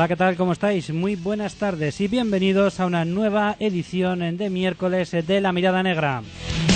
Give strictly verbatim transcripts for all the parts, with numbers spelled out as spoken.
Hola, ¿qué tal? ¿Cómo estáis? Muy buenas tardes y bienvenidos a una nueva edición de miércoles de La Mirada Negra.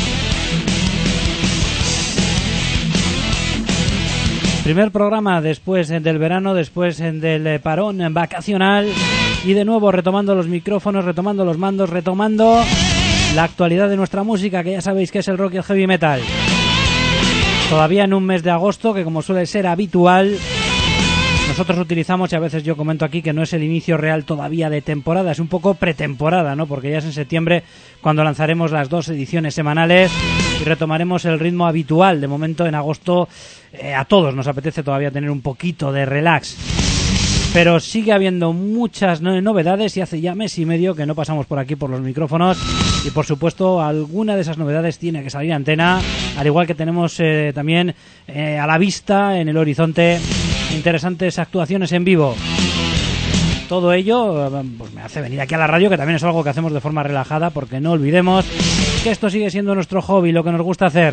Primer programa después del verano, después del parón vacacional y de nuevo retomando los micrófonos, retomando los mandos, retomando la actualidad de nuestra música, que ya sabéis que es el rock y el heavy metal. Todavía en un mes de agosto, que como suele ser habitual, nosotros utilizamos, y a veces yo comento aquí que no es el inicio real todavía de temporada, es un poco pretemporada, ¿no? Porque ya es en septiembre cuando lanzaremos las dos ediciones semanales y retomaremos el ritmo habitual. De momento, en agosto, eh, a todos nos apetece todavía tener un poquito de relax. Pero sigue habiendo muchas novedades y hace ya mes y medio que no pasamos por aquí por los micrófonos y por supuesto alguna de esas novedades tiene que salir a antena, al igual que tenemos eh, también eh, a la vista en el horizonte interesantes actuaciones en vivo. Todo ello pues me hace venir aquí a la radio, que también es algo que hacemos de forma relajada, porque no olvidemos que esto sigue siendo nuestro hobby, lo que nos gusta hacer.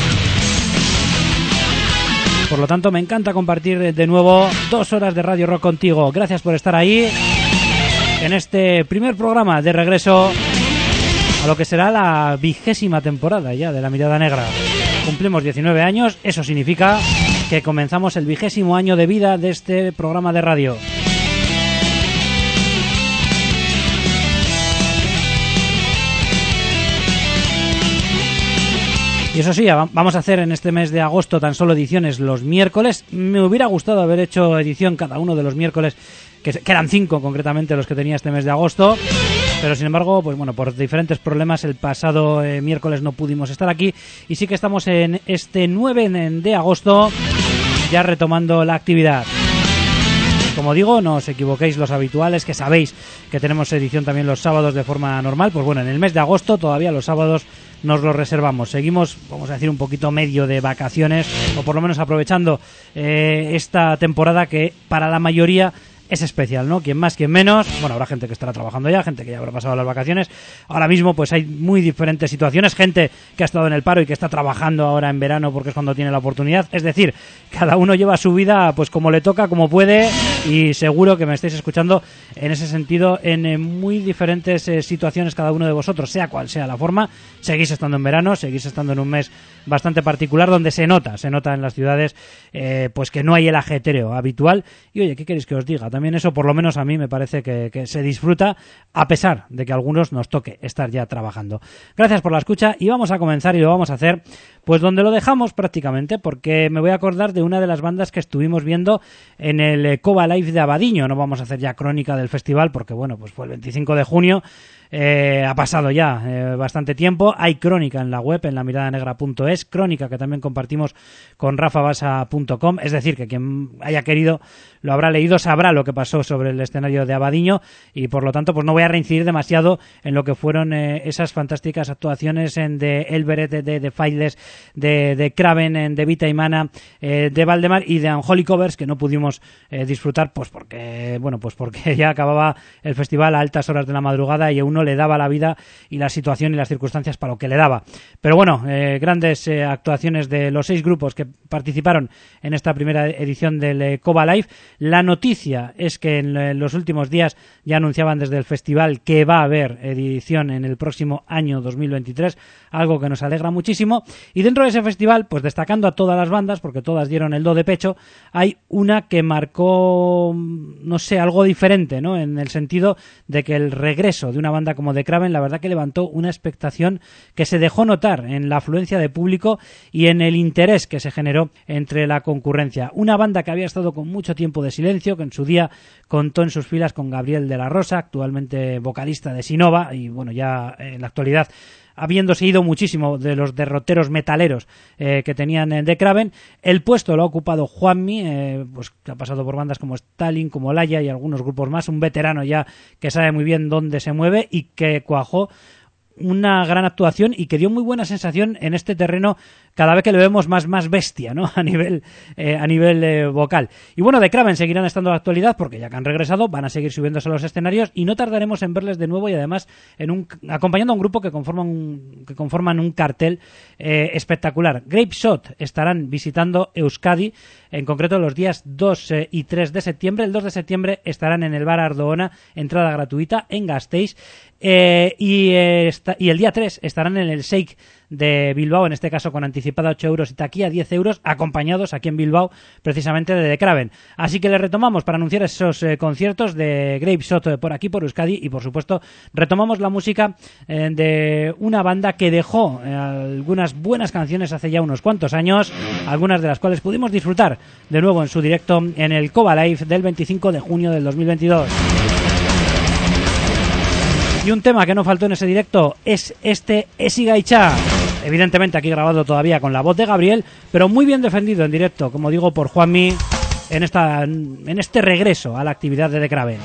Por lo tanto, me encanta compartir de nuevo dos horas de Radio Rock contigo. Gracias por estar ahí en este primer programa de regreso a lo que será la vigésima temporada ya de La Mirada Negra. Cumplimos diecinueve años, eso significa que comenzamos el vigésimo año de vida de este programa de radio. Y eso sí, vamos a hacer en este mes de agosto tan solo ediciones los miércoles. Me hubiera gustado haber hecho edición cada uno de los miércoles, que, que eran cinco concretamente los que tenía este mes de agosto. Pero sin embargo, pues bueno, por diferentes problemas el pasado eh, miércoles no pudimos estar aquí. Y sí que estamos en este nueve de agosto ya retomando la actividad. Como digo, no os equivoquéis los habituales, que sabéis que tenemos edición también los sábados de forma normal. Pues bueno, en el mes de agosto todavía los sábados nos los reservamos. Seguimos, vamos a decir, un poquito medio de vacaciones, o por lo menos aprovechando eh, esta temporada que para la mayoría es especial, ¿no? Quien más, quien menos. Bueno, habrá gente que estará trabajando ya, gente que ya habrá pasado las vacaciones. Ahora mismo pues hay muy diferentes situaciones, gente que ha estado en el paro y que está trabajando ahora en verano porque es cuando tiene la oportunidad. Es decir, cada uno lleva su vida pues como le toca, como puede, y seguro que me estáis escuchando en ese sentido en eh, muy diferentes eh, situaciones cada uno de vosotros, sea cual sea la forma. Seguís estando en verano, seguís estando en un mes bastante particular donde se nota, se nota en las ciudades eh, pues que no hay el ajetreo habitual. Y oye, ¿qué queréis que os diga? También eso, por lo menos a mí, me parece que, que se disfruta, a pesar de que a algunos nos toque estar ya trabajando. Gracias por la escucha y vamos a comenzar, y lo vamos a hacer pues donde lo dejamos prácticamente, porque me voy a acordar de una de las bandas que estuvimos viendo en el Coba Live de Abadiño. No vamos a hacer ya crónica del festival porque, bueno, pues fue el veinticinco de junio. Eh, ha pasado ya eh, bastante tiempo. Hay crónica en la web, en la mirada negra punto es, crónica que también compartimos con rafa basa punto com, es decir, que quien haya querido lo habrá leído, sabrá lo que pasó sobre el escenario de Abadiño, y por lo tanto pues no voy a reincidir demasiado en lo que fueron eh, esas fantásticas actuaciones en de Elberet, de, de Faithless, de, de Craven, en de Vita y Mana, eh, de Valdemar y de Unholy Covers, que no pudimos eh, disfrutar pues porque bueno pues porque ya acababa el festival a altas horas de la madrugada y aún no le daba la vida y la situación y las circunstancias para lo que le daba. Pero bueno, eh, grandes eh, actuaciones de los seis grupos que participaron en esta primera edición del eh, Coba Live. La noticia es que en, en los últimos días ya anunciaban desde el festival que va a haber edición en el próximo año dos mil veintitrés, algo que nos alegra muchísimo. Y dentro de ese festival, pues destacando a todas las bandas, porque todas dieron el do de pecho, hay una que marcó, no sé, algo diferente, ¿no? En el sentido de que el regreso de una banda como The Craven, la verdad que levantó una expectación que se dejó notar en la afluencia de público y en el interés que se generó entre la concurrencia. Una banda que había estado con mucho tiempo de silencio, que en su día contó en sus filas con Gabriel de la Rosa, actualmente vocalista de Sinova, y bueno, ya en la actualidad habiéndose ido muchísimo de los derroteros metaleros eh, que tenían en The Craven. El puesto lo ha ocupado Juanmi, eh, pues que ha pasado por bandas como Stalin, como Laya y algunos grupos más, un veterano ya que sabe muy bien dónde se mueve y que cuajó una gran actuación y que dio muy buena sensación en este terreno cada vez que le vemos más, más bestia, ¿no? A nivel, eh, a nivel eh, vocal. Y bueno, The Craven seguirán estando en la actualidad porque ya que han regresado van a seguir subiéndose a los escenarios y no tardaremos en verles de nuevo y además en un, acompañando a un grupo que conforman un, que conforman un cartel eh, espectacular. Grapeshot estarán visitando Euskadi, en concreto los días dos eh, y tres de septiembre. El dos de septiembre estarán en el Bar Ardoona, entrada gratuita en Gasteiz. Eh, y, eh, esta, y el día tres estarán en el Shake de Bilbao, en este caso con anticipada ocho euros y taquilla diez euros, acompañados aquí en Bilbao precisamente de The Craven. Así que le retomamos para anunciar esos eh, conciertos de Grapeshot eh, por aquí por Euskadi y por supuesto retomamos la música eh, de una banda que dejó eh, algunas buenas canciones hace ya unos cuantos años, algunas de las cuales pudimos disfrutar de nuevo en su directo en el Cova Live del veinticinco de junio del dos mil veintidós. Y un tema que no faltó en ese directo es este Esi Gaitxa. Evidentemente aquí grabado todavía con la voz de Gabriel, pero muy bien defendido en directo, como digo, por Juanmi en, esta, en este regreso a la actividad de The Craven.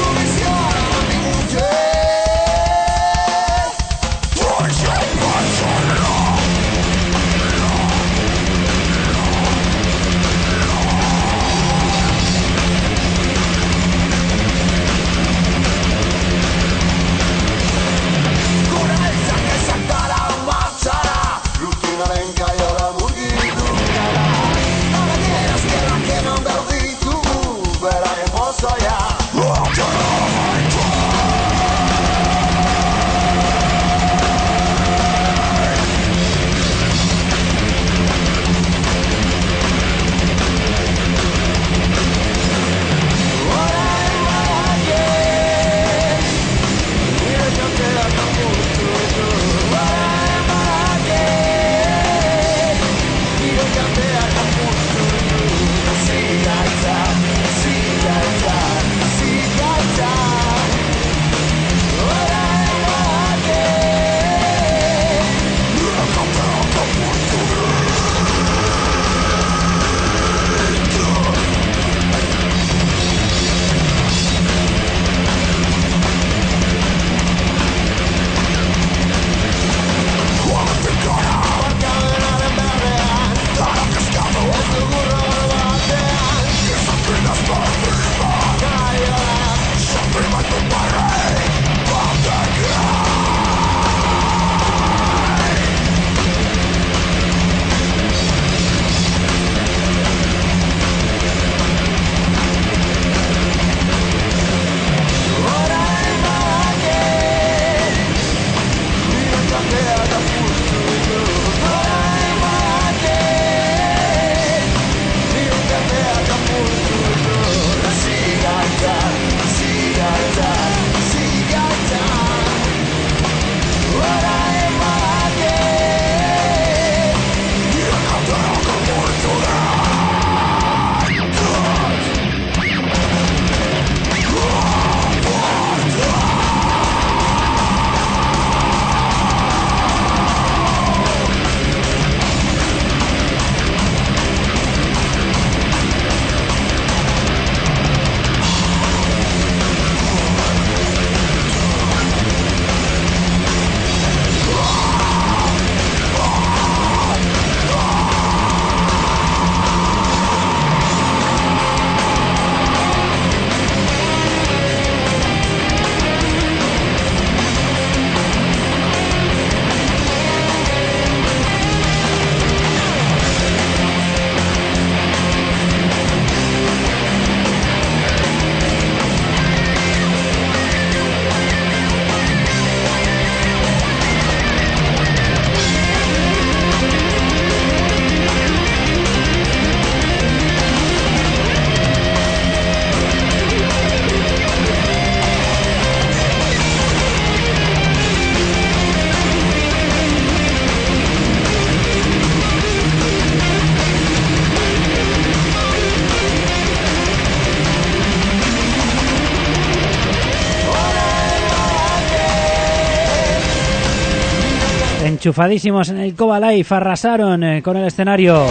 enchufadísimos en el Cova Live, arrasaron eh, con el escenario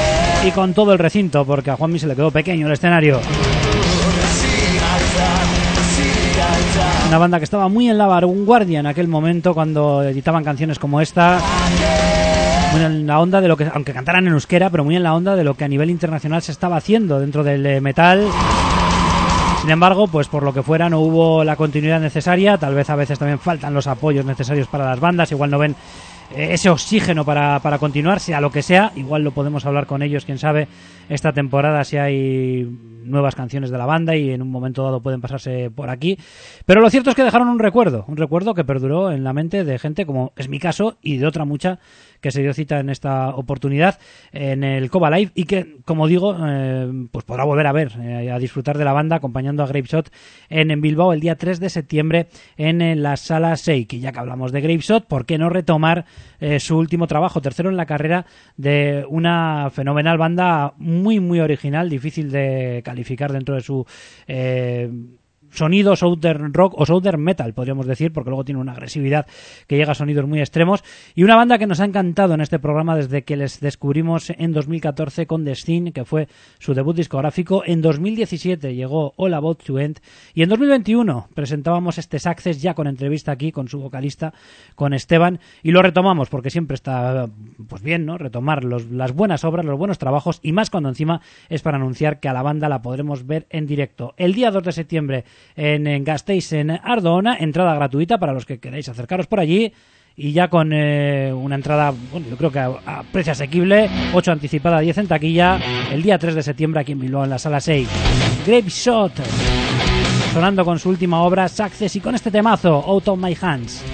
y con todo el recinto, porque a Juanmi se le quedó pequeño el escenario. Una banda que estaba muy en la vanguardia en aquel momento cuando editaban canciones como esta. Muy en la onda de lo que, aunque cantaran en euskera, pero muy en la onda de lo que a nivel internacional se estaba haciendo dentro del metal. Sin embargo, pues por lo que fuera no hubo la continuidad necesaria. Tal vez a veces también faltan los apoyos necesarios para las bandas. Igual no ven ese oxígeno para, para continuar, sea lo que sea. Igual lo podemos hablar con ellos, quién sabe, esta temporada si hay nuevas canciones de la banda y en un momento dado pueden pasarse por aquí. Pero lo cierto es que dejaron un recuerdo, un recuerdo que perduró en la mente de gente como es mi caso y de otra mucha que se dio cita en esta oportunidad en el Cova Live y que, como digo, eh, pues podrá volver a ver, eh, a disfrutar de la banda acompañando a Grapeshot en, en Bilbao el día tres de septiembre en, en la Sala seis. Que ya que hablamos de Grapeshot, ¿por qué no retomar eh, su último trabajo, tercero en la carrera, de una fenomenal banda muy muy original, difícil de calificar dentro de su eh, sonido southern rock o southern metal, podríamos decir, porque luego tiene una agresividad que llega a sonidos muy extremos, y una banda que nos ha encantado en este programa desde que les descubrimos en dos mil catorce con The Scene, que fue su debut discográfico. En dos mil diecisiete llegó All About to End y en dos mil veintiuno presentábamos este Success ya con entrevista aquí con su vocalista, con Esteban, y lo retomamos porque siempre está pues bien, ¿no?, retomar los, las buenas obras, los buenos trabajos, y más cuando encima es para anunciar que a la banda la podremos ver en directo el día dos de septiembre en, en Gasteiz, en Ardoona, entrada gratuita para los que queráis acercaros por allí, y ya con eh, una entrada, bueno, yo creo que a, a precio asequible, ocho anticipada, diez en taquilla, el día tres de septiembre aquí en Bilbao en la Sala seis. Grapeshot sonando con su última obra Success y con este temazo Out of My Hands.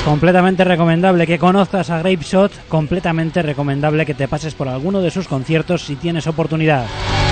Completamente recomendable que conozcas a Grapeshot, completamente recomendable que te pases por alguno de sus conciertos si tienes oportunidad.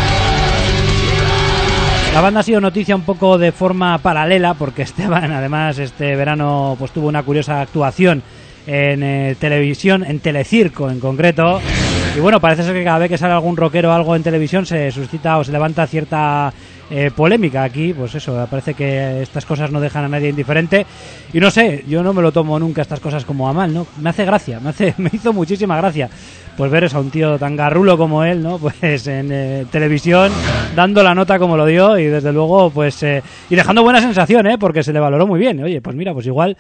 La banda ha sido noticia un poco de forma paralela porque Esteban además este verano pues tuvo una curiosa actuación en eh, televisión, en Telecirco en concreto, y bueno, parece ser que cada vez que sale algún rockero o algo en televisión se suscita o se levanta cierta eh, polémica. Aquí pues eso, parece que estas cosas no dejan a nadie indiferente y no sé, yo no me lo tomo nunca estas cosas como a mal, ¿no? Me hace gracia, me hace, me hizo muchísima gracia pues ver a un tío tan garrulo como él, ¿no? Pues en eh, televisión dando la nota como lo dio y desde luego pues eh, y dejando buena sensación, ¿eh? Porque se le valoró muy bien. Oye, pues mira, pues igual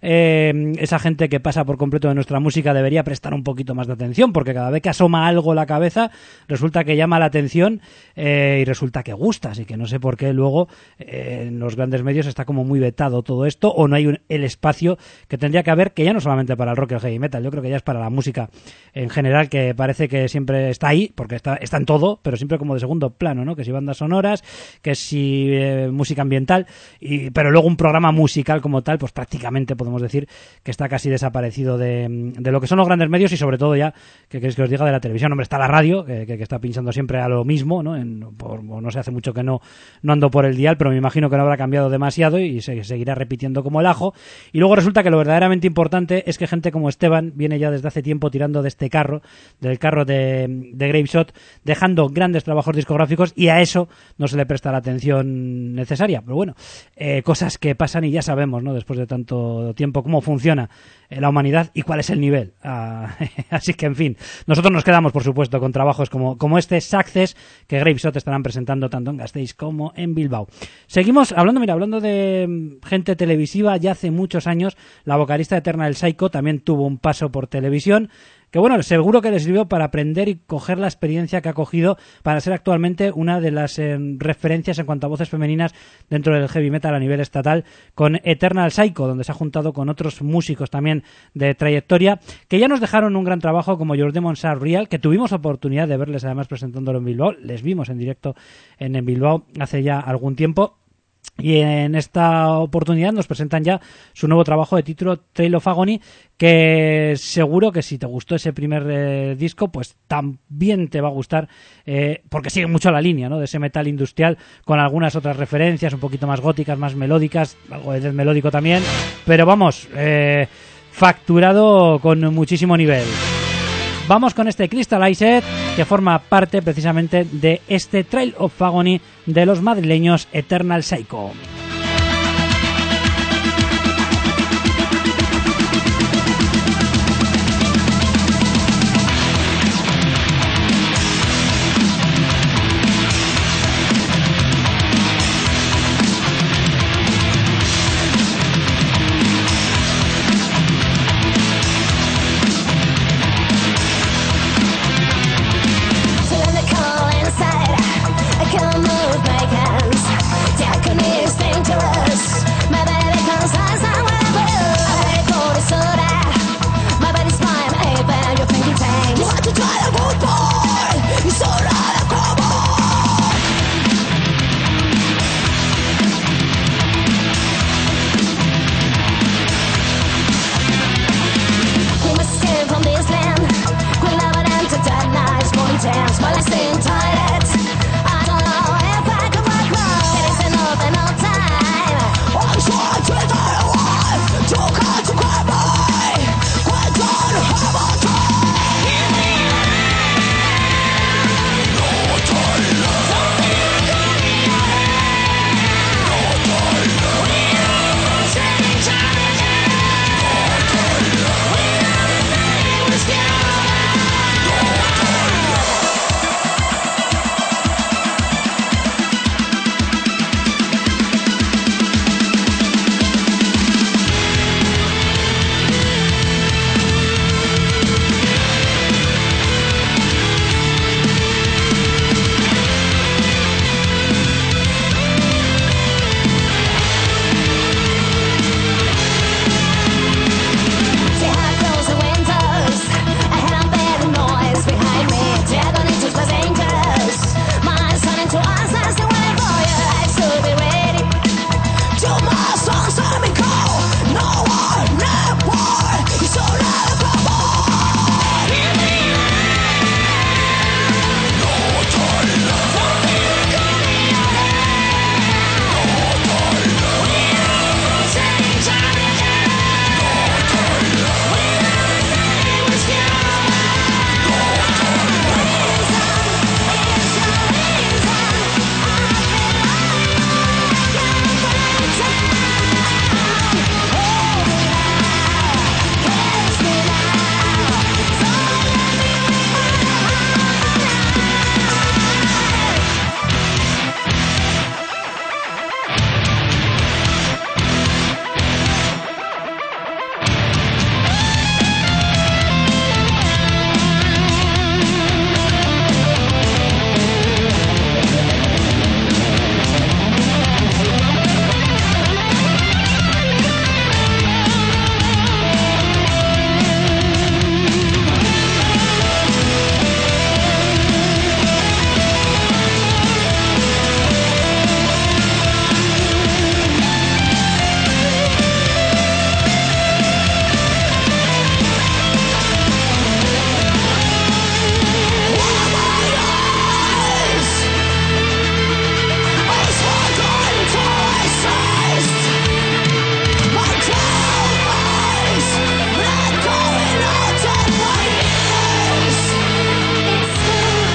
eh, esa gente que pasa por completo de nuestra música debería prestar un poquito más de atención, porque cada vez que asoma algo la cabeza resulta que llama la atención eh, y resulta que gusta, así que no sé por qué luego eh, en los grandes medios está como muy vetado todo esto, o no hay un, el espacio que tendría que haber, que ya no solamente para el rock y el heavy metal, yo creo que ya es para la música en general, que parece que siempre está ahí, porque está, está en todo, pero siempre como de segundo plano, ¿no? Que si bandas sonoras, que si eh, música ambiental, y, pero luego un programa musical como tal, pues prácticamente podemos decir que está casi desaparecido de, de lo que son los grandes medios y sobre todo ya, que queréis que os diga, de la televisión. Hombre, está la radio, que, que, que está pinchando siempre a lo mismo, ¿no? En, por, no sé, hace mucho que no, no ando por el dial, pero me imagino que no habrá cambiado demasiado y se seguirá repitiendo como el ajo. Y luego resulta que lo verdaderamente importante es que gente como Esteban viene ya desde hace tiempo tirando de este carro, del carro de, de Grapeshot, dejando grandes trabajos discográficos, y a eso no se le presta la atención necesaria. Pero bueno, eh, cosas que pasan y ya sabemos, ¿no? Después de tanto tiempo cómo funciona la humanidad y cuál es el nivel. Ah, así que, en fin, nosotros nos quedamos, por supuesto, con trabajos como, como este Success, que Grapeshot estarán presentando tanto en Gasteiz como en Bilbao. Seguimos hablando, mira, hablando de gente televisiva, ya hace muchos años la vocalista de Eternal Psycho también tuvo un paso por televisión, que bueno, seguro que le sirvió para aprender y coger la experiencia que ha cogido para ser actualmente una de las eh, referencias en cuanto a voces femeninas dentro del heavy metal a nivel estatal, con Eternal Psycho, donde se ha juntado con otros músicos también de trayectoria, que ya nos dejaron un gran trabajo como Your Demons Are Real, que tuvimos oportunidad de verles además presentándolo en Bilbao, les vimos en directo en, en Bilbao hace ya algún tiempo. Y en esta oportunidad nos presentan ya su nuevo trabajo de título, Trail of Agony, que seguro que si te gustó ese primer eh, disco, pues también te va a gustar, eh, porque sigue mucho la línea, ¿no?, de ese metal industrial, con algunas otras referencias un poquito más góticas, más melódicas, algo de death melódico también, pero vamos, eh, facturado con muchísimo nivel. Vamos con este Crystallized, que forma parte precisamente de este Trail of Agony de los madrileños Eternal Psycho. Come move my hands. Darkness and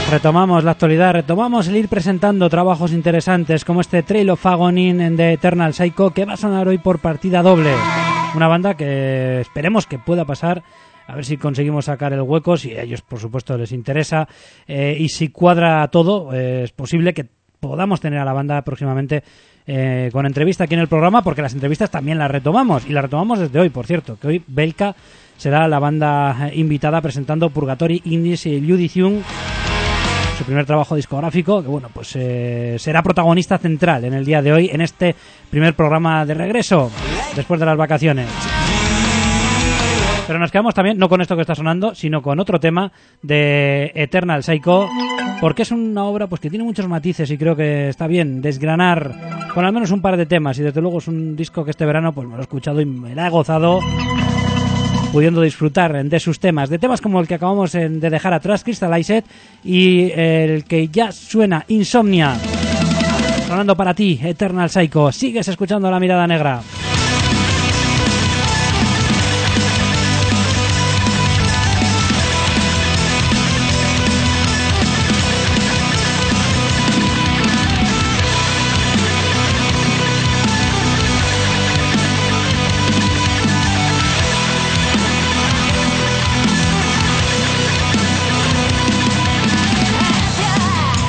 Retomamos la actualidad, retomamos el ir presentando trabajos interesantes como este Trail of Agony en The Eternal Psycho, que va a sonar hoy por partida doble. Una banda que esperemos que pueda pasar, a ver si conseguimos sacar el hueco, si a ellos por supuesto les interesa, eh, y si cuadra todo, eh, es posible que podamos tener a la banda próximamente eh, con entrevista aquí en el programa, porque las entrevistas también las retomamos, y las retomamos desde hoy, por cierto, que hoy Belka será la banda invitada presentando Purgatory Indies y Judicium, su primer trabajo discográfico, que bueno, pues eh, será protagonista central en el día de hoy, en este primer programa de regreso, después de las vacaciones. Pero nos quedamos también, no con esto que está sonando, sino con otro tema de Eternal Psycho, porque es una obra pues que tiene muchos matices y creo que está bien desgranar con al menos un par de temas, y desde luego es un disco que este verano pues me lo he escuchado y me la he gozado, pudiendo disfrutar de sus temas, de temas como el que acabamos de dejar atrás, Crystallized, y el que ya suena, Insomnia, sonando para ti, Eternal Psycho. Sigues escuchando La Mirada Negra.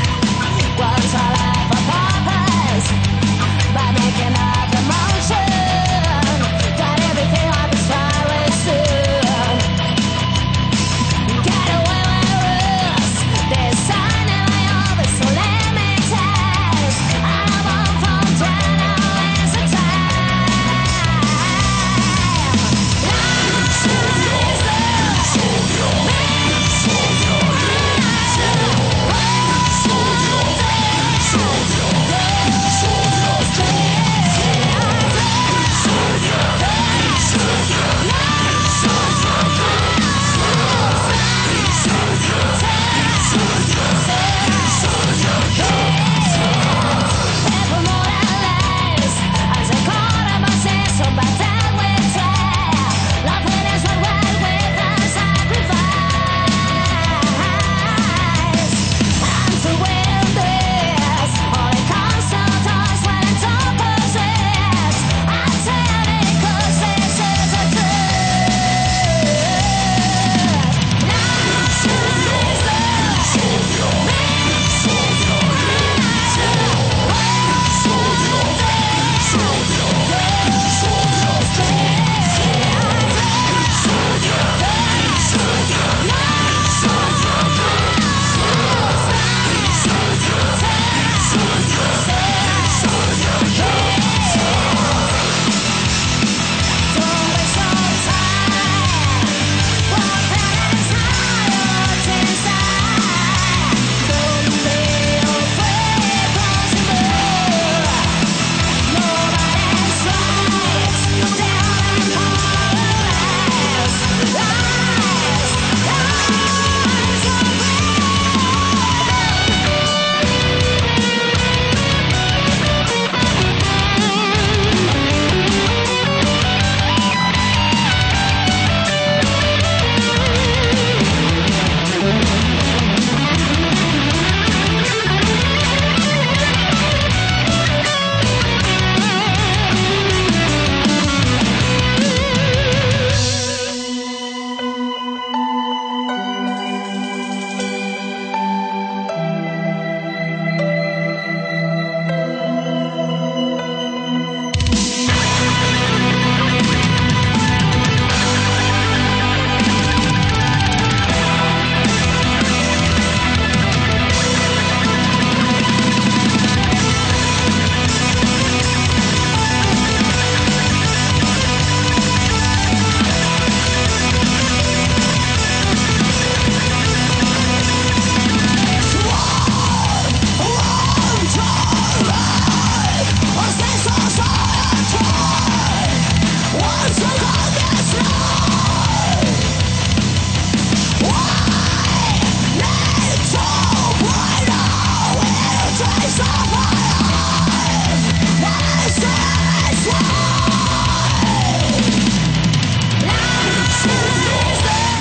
Once I life a purpose by making up emotion.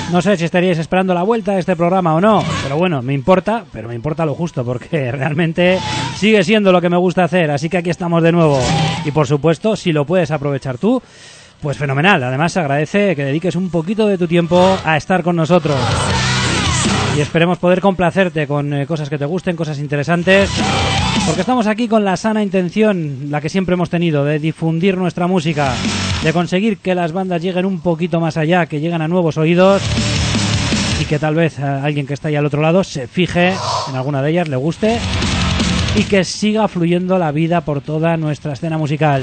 No sé si estaríais esperando la vuelta de este programa o no, pero bueno, me importa, pero me importa lo justo, porque realmente sigue siendo lo que me gusta hacer, así que aquí estamos de nuevo. Y por supuesto, si lo puedes aprovechar tú, pues fenomenal. Además, se agradece que dediques un poquito de tu tiempo a estar con nosotros. Y esperemos poder complacerte con eh, cosas que te gusten, cosas interesantes, porque estamos aquí con la sana intención, la que siempre hemos tenido, de difundir nuestra música, de conseguir que las bandas lleguen un poquito más allá, que lleguen a nuevos oídos y que tal vez a alguien que está ahí al otro lado se fije en alguna de ellas, le guste y que siga fluyendo la vida por toda nuestra escena musical.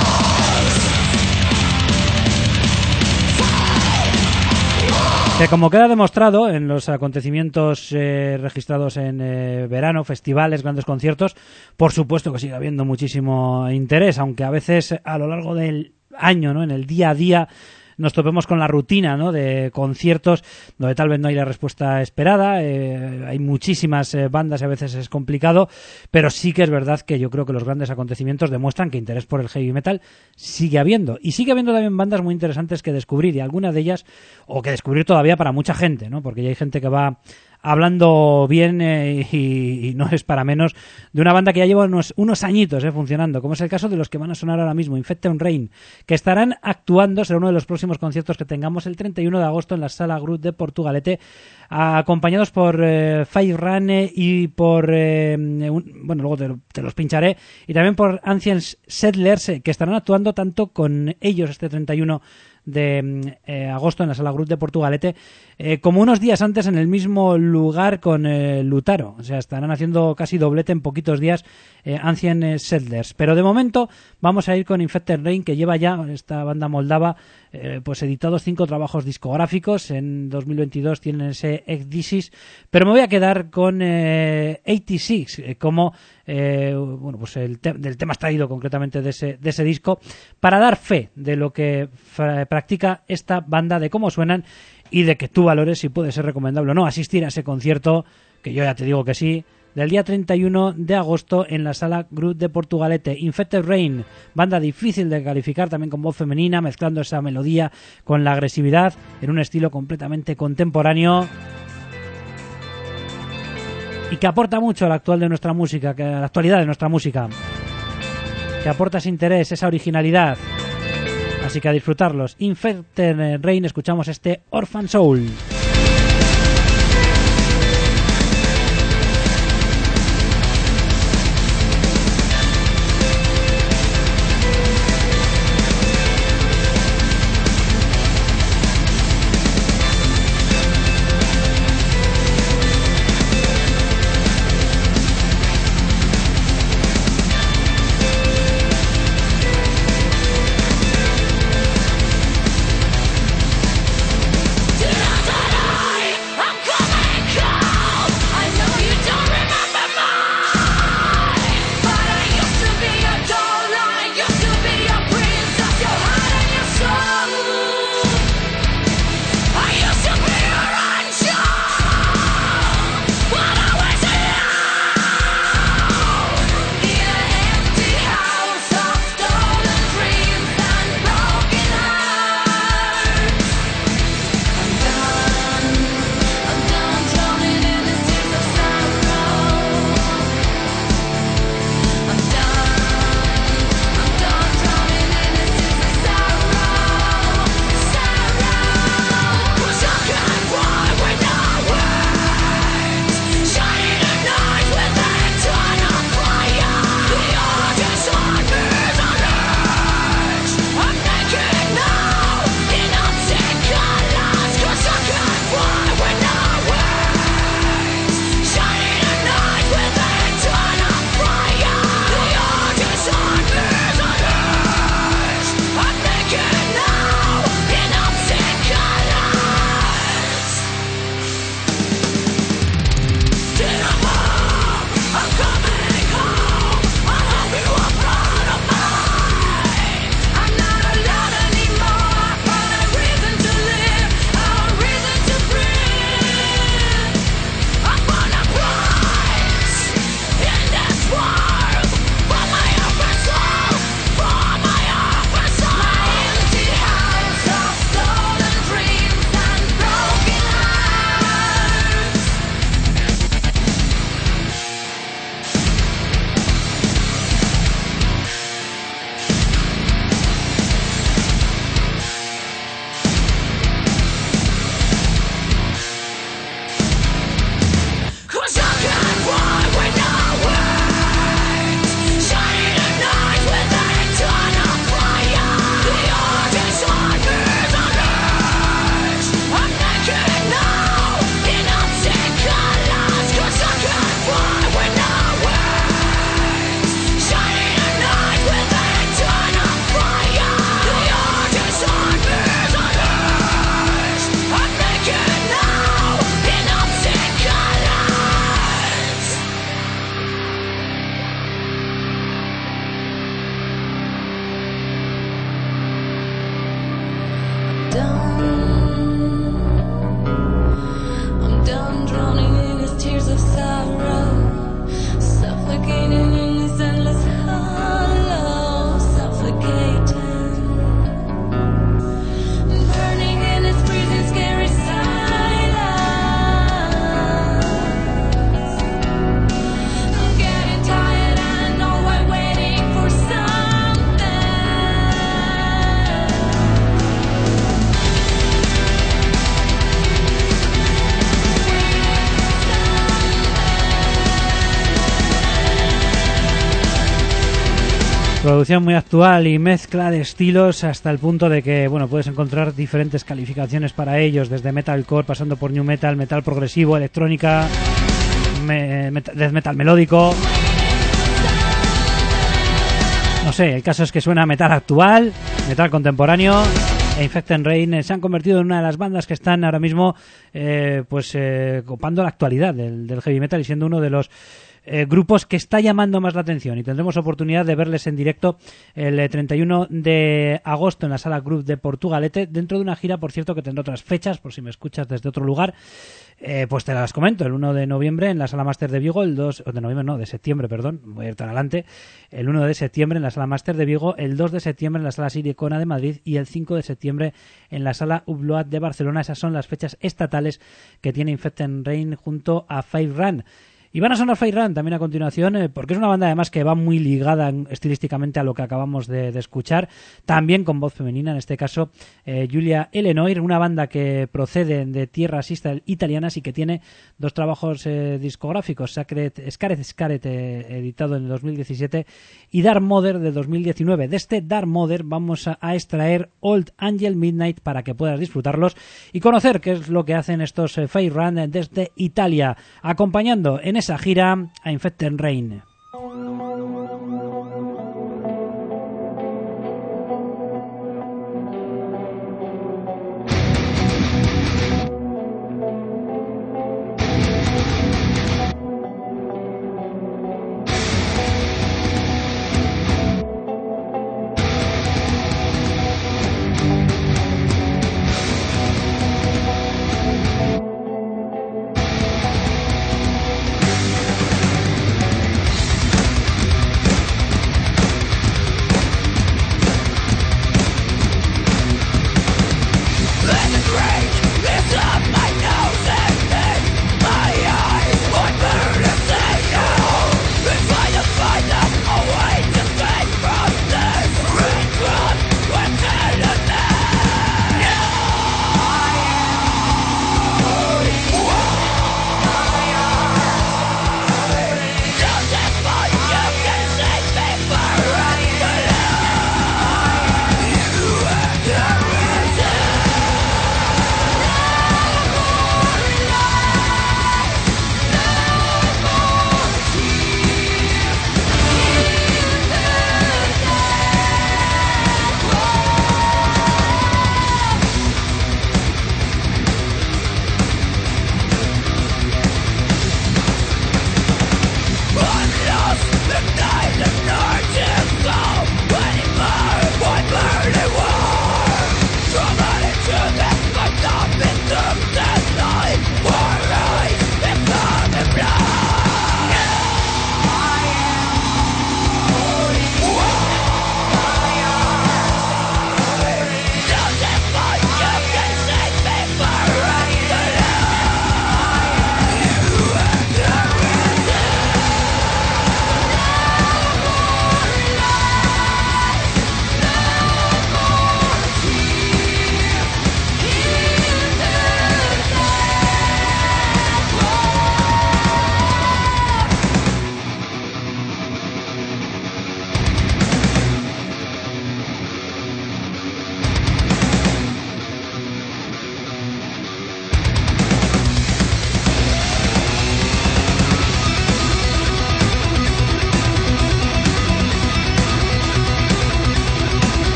Que como queda demostrado en los acontecimientos eh, registrados en eh, verano, festivales, grandes conciertos, por supuesto que sigue habiendo muchísimo interés, aunque a veces a lo largo del año, ¿no?, en el día a día, nos topemos con la rutina, ¿no?, de conciertos donde tal vez no hay la respuesta esperada, eh, hay muchísimas eh, bandas y a veces es complicado, pero sí que es verdad que yo creo que los grandes acontecimientos demuestran que interés por el heavy metal sigue habiendo, y sigue habiendo también bandas muy interesantes que descubrir, y algunas de ellas, o que descubrir todavía para mucha gente, ¿no?, porque ya hay gente que va hablando bien eh, y, y no es para menos de una banda que ya lleva unos, unos añitos eh, funcionando, como es el caso de los que van a sonar ahora mismo, Infected Rain, que estarán actuando, será uno de los próximos conciertos que tengamos el treinta y uno de agosto en la Sala Groot de Portugalete, acompañados por eh, Five Run eh, y por eh, un, bueno, luego te, te los pincharé, y también por Ancient Settlers, eh, que estarán actuando tanto con ellos este treinta y uno de eh, agosto en la Sala Groot de Portugalete, eh, como unos días antes en el mismo lugar con eh, Lutaro. O sea, estarán haciendo casi doblete en poquitos días eh, Ancient Settlers. Pero de momento vamos a ir con Infected Rain, que lleva ya, esta banda moldava, eh, pues editados cinco trabajos discográficos. En dos mil veintidós tienen ese Exdisis, pero me voy a quedar con eh, ochenta y seis eh, como eh, bueno, pues el te- del tema extraído concretamente de ese, de ese disco, para dar fe de lo que fra- practica esta banda, de cómo suenan y de que tú valores si puede ser recomendable o no asistir a ese concierto, que yo ya te digo que sí, del día treinta y uno de agosto en la Sala Groot de Portugalete. Infected Rain, banda difícil de calificar, también con voz femenina, mezclando esa melodía con la agresividad en un estilo completamente contemporáneo y que aporta mucho a la actual de nuestra música, que a la actualidad de nuestra música, que aporta ese interés, esa originalidad. Así que a disfrutarlos. Infected Rain, escuchamos este Orphan Soul. Da da Producción muy actual y mezcla de estilos hasta el punto de que, bueno, puedes encontrar diferentes calificaciones para ellos, desde metalcore pasando por new metal, metal progresivo, electrónica, me, met, death metal melódico. No sé, el caso es que suena metal actual, metal contemporáneo. E Infected Rain se han convertido en una de las bandas que están ahora mismo eh, pues eh, copando la actualidad del, del heavy metal y siendo uno de los Eh, grupos que está llamando más la atención, y tendremos oportunidad de verles en directo el eh, treinta y uno de agosto en la Sala Groove de Portugalete, dentro de una gira, por cierto, que tendrá otras fechas, por si me escuchas desde otro lugar, eh, pues te las comento. El uno de noviembre en la Sala Máster de Vigo, el dos de noviembre, no, de septiembre, perdón, voy a ir tan adelante, el uno de septiembre en la Sala Máster de Vigo, el dos de septiembre en la Sala Siricona de Madrid y el cinco de septiembre en la Sala Ubloat de Barcelona. Esas son las fechas estatales que tiene Infected Rain junto a Five Run. Y van a sonar Fire Run también a continuación, eh, porque es una banda además que va muy ligada en, estilísticamente a lo que acabamos de, de escuchar, también con voz femenina, en este caso eh, Julia Elenoir, una banda que procede de tierras italianas y que tiene dos trabajos eh, discográficos, Sacred, Scared Scared, eh, editado en el dos mil diecisiete, y Dark Mother de dos mil diecinueve. De este Dark Mother vamos a, a extraer Old Angel Midnight para que puedas disfrutarlos y conocer qué es lo que hacen estos eh, Fire Run eh, desde Italia, acompañando en esa gira a Infected Rain.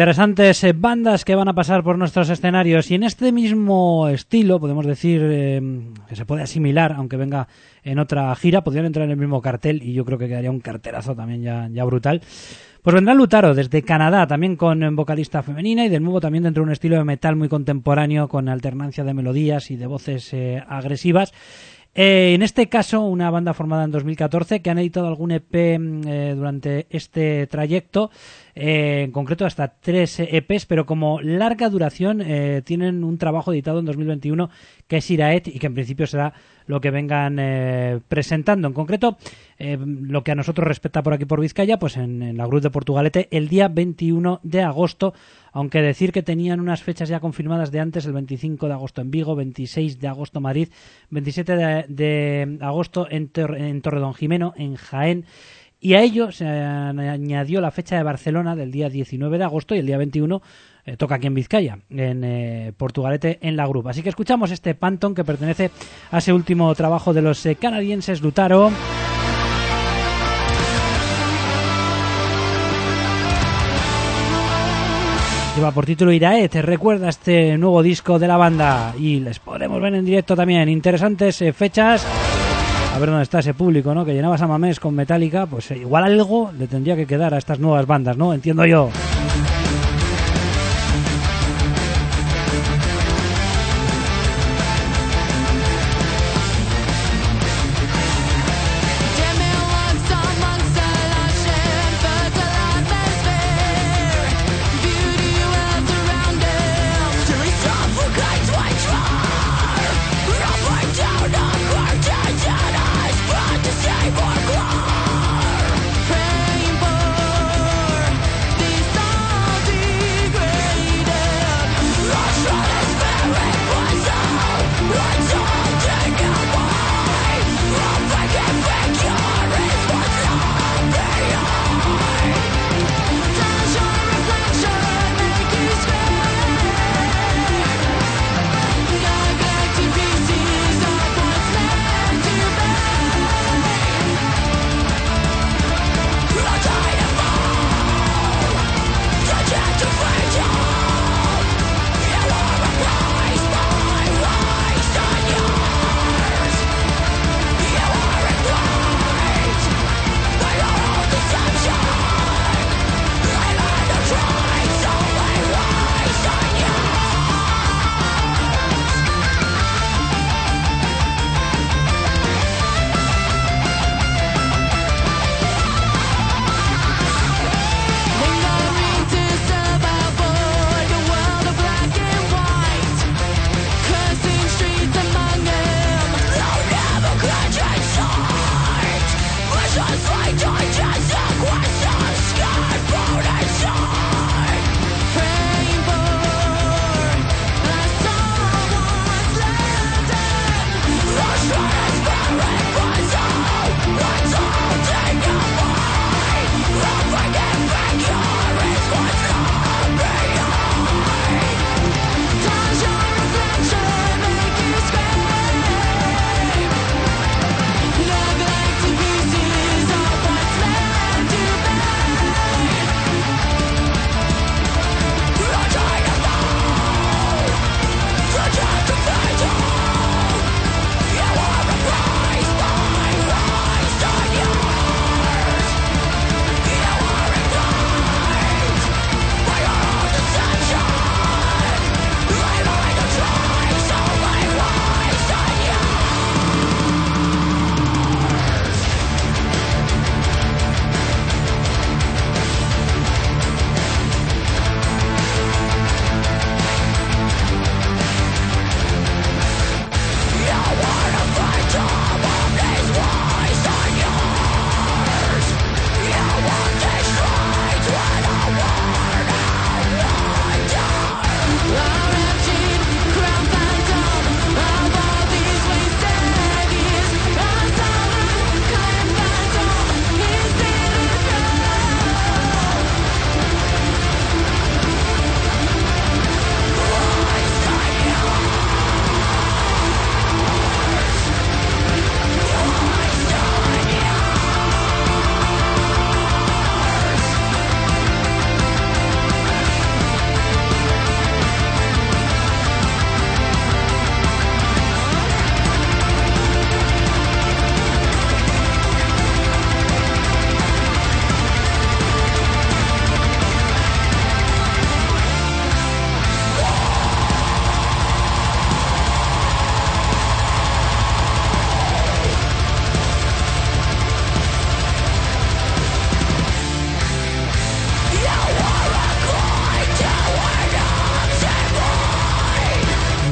Interesantes eh, bandas que van a pasar por nuestros escenarios, y en este mismo estilo, podemos decir eh, que se puede asimilar, aunque venga en otra gira, podrían entrar en el mismo cartel, y yo creo que quedaría un carterazo también ya, ya brutal. Pues vendrá Lutaro desde Canadá, también con vocalista femenina, y de nuevo también dentro de un estilo de metal muy contemporáneo, con alternancia de melodías y de voces eh, agresivas. Eh, en este caso, una banda formada en dos mil catorce que han editado algún E P eh, durante este trayecto, eh, en concreto hasta tres E Pes, pero como larga duración eh, tienen un trabajo editado en dos mil veintiuno que es Iraet, y que en principio será lo que vengan eh, presentando. En concreto, eh, lo que a nosotros respecta por aquí por Vizcaya, pues en, en la Cruz de Portugalete el día veintiuno de agosto, aunque decir que tenían unas fechas ya confirmadas de antes, el veinticinco de agosto en Vigo, veintiséis de agosto Madrid, veintisiete de, de agosto en, Tor- en Torredonjimeno, en Jaén, y a ello se añadió la fecha de Barcelona del día diecinueve de agosto, y el día veintiuno eh, toca aquí en Vizcaya, en eh, Portugalete, en la Grupa. Así que escuchamos este Phantom, que pertenece a ese último trabajo de los eh, canadienses Lutaro. Lleva por título Iraet, recuerda este nuevo disco de la banda, y les podemos ver en directo también. Interesantes eh, fechas. A ver dónde está ese público, ¿no? Que llenaba San Mamés con Metallica, pues eh, igual algo le tendría que quedar a estas nuevas bandas, ¿no? Entiendo yo. Praying for these songs.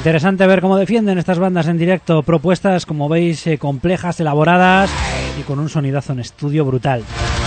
Interesante ver cómo defienden estas bandas en directo, propuestas, como veis, eh, complejas, elaboradas y con un sonidazo en estudio brutal.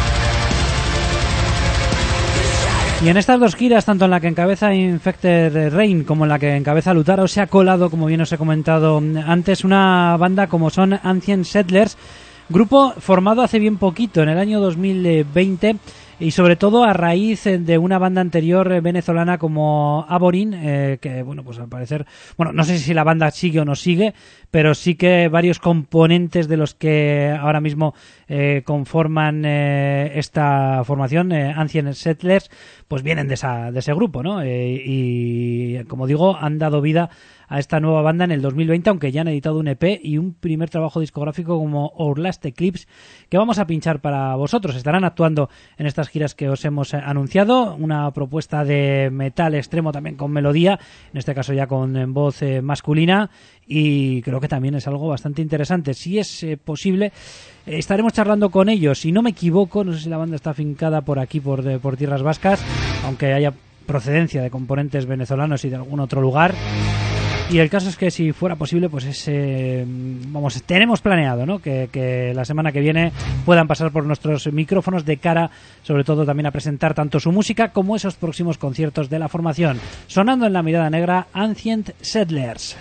Y en estas dos giras, tanto en la que encabeza Infected Rain como en la que encabeza Lutaro, se ha colado, como bien os he comentado antes, una banda como son Ancient Settlers, grupo formado hace bien poquito, en el año dos mil veinte, y sobre todo a raíz de una banda anterior venezolana como Aborin, eh, que bueno, pues al parecer, bueno, no sé si la banda sigue o no sigue, pero sí que varios componentes de los que ahora mismo eh, conforman eh, esta formación, eh, Ancient Settlers, pues vienen de esa de ese grupo, ¿no? Eh, y como digo, han dado vida a esta nueva banda en el dos mil veinte, aunque ya han editado un E P y un primer trabajo discográfico como Our Last Eclipse, que vamos a pinchar para vosotros. Estarán actuando en estas giras que os hemos anunciado, una propuesta de metal extremo también con melodía, en este caso ya con voz eh, masculina, y creo que también es algo bastante interesante. Si es eh, posible, eh, estaremos charlando con ellos. Si no me equivoco, no sé si la banda está afincada por aquí, por, de, por tierras vascas, aunque haya procedencia de componentes venezolanos y de algún otro lugar. Y el caso es que si fuera posible, pues es, eh, vamos, tenemos planeado, ¿no? Que, que la semana que viene puedan pasar por nuestros micrófonos de cara, sobre todo también a presentar tanto su música como esos próximos conciertos de la formación. Sonando en la mirada negra, Ancient Settlers.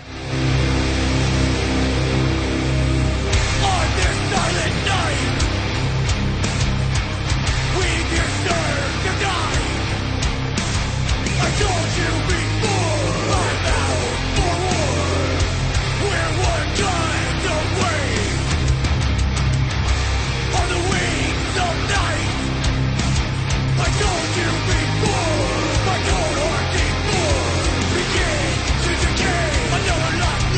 Another life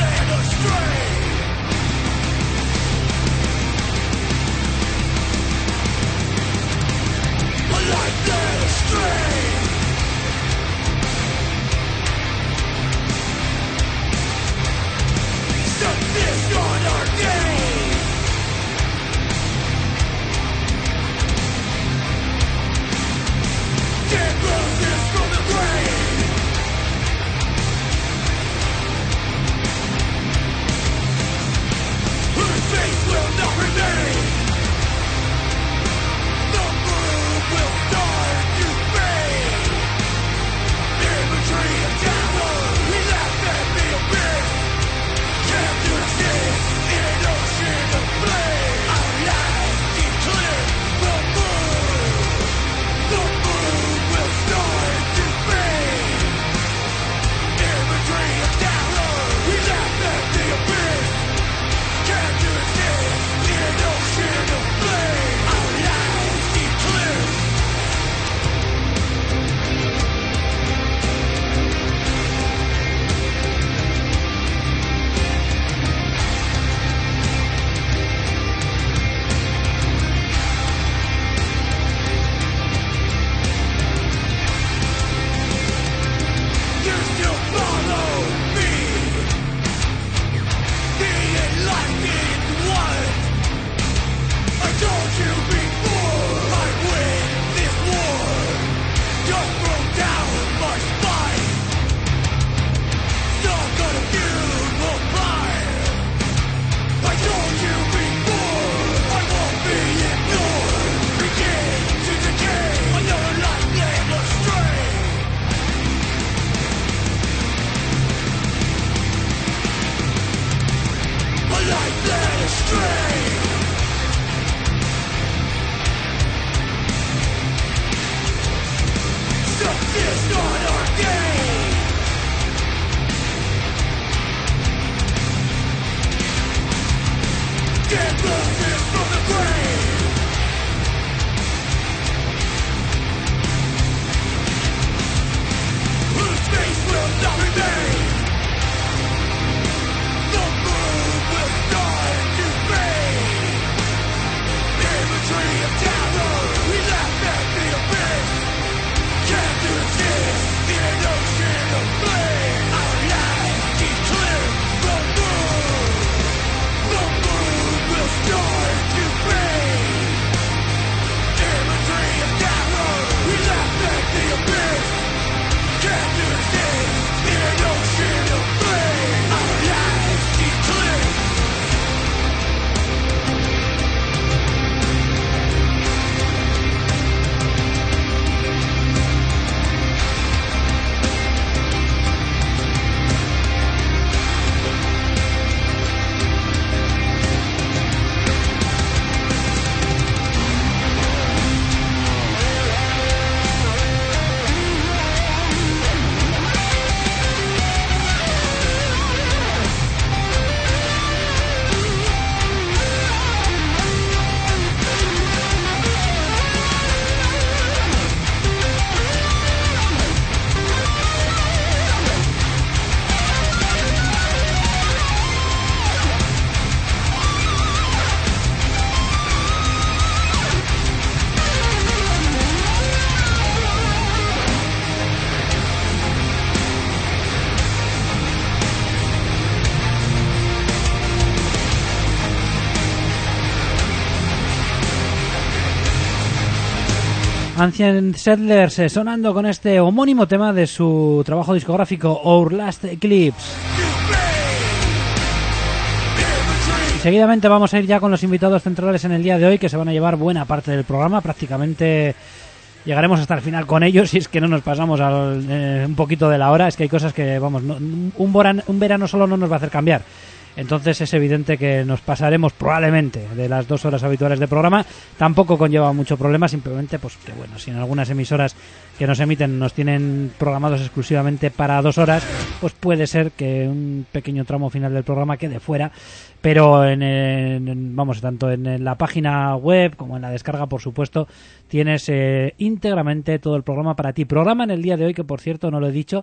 Ancient Settlers eh, sonando con este homónimo tema de su trabajo discográfico Our Last Eclipse. Y seguidamente vamos a ir ya con los invitados centrales en el día de hoy, que se van a llevar buena parte del programa. Prácticamente llegaremos hasta el final con ellos, si es que no nos pasamos al, eh, un poquito de la hora. Es que hay cosas que, vamos, no, un, verano, un verano solo no nos va a hacer cambiar. Entonces es evidente que nos pasaremos probablemente de las dos horas habituales de programa. Tampoco conlleva mucho problema, simplemente pues que bueno, si en algunas emisoras que nos emiten nos tienen programados exclusivamente para dos horas, pues puede ser que un pequeño tramo final del programa quede fuera. Pero en, en vamos, tanto en la página web como en la descarga, por supuesto, tienes eh, íntegramente todo el programa para ti. Programa en el día de hoy que, por cierto, no lo he dicho,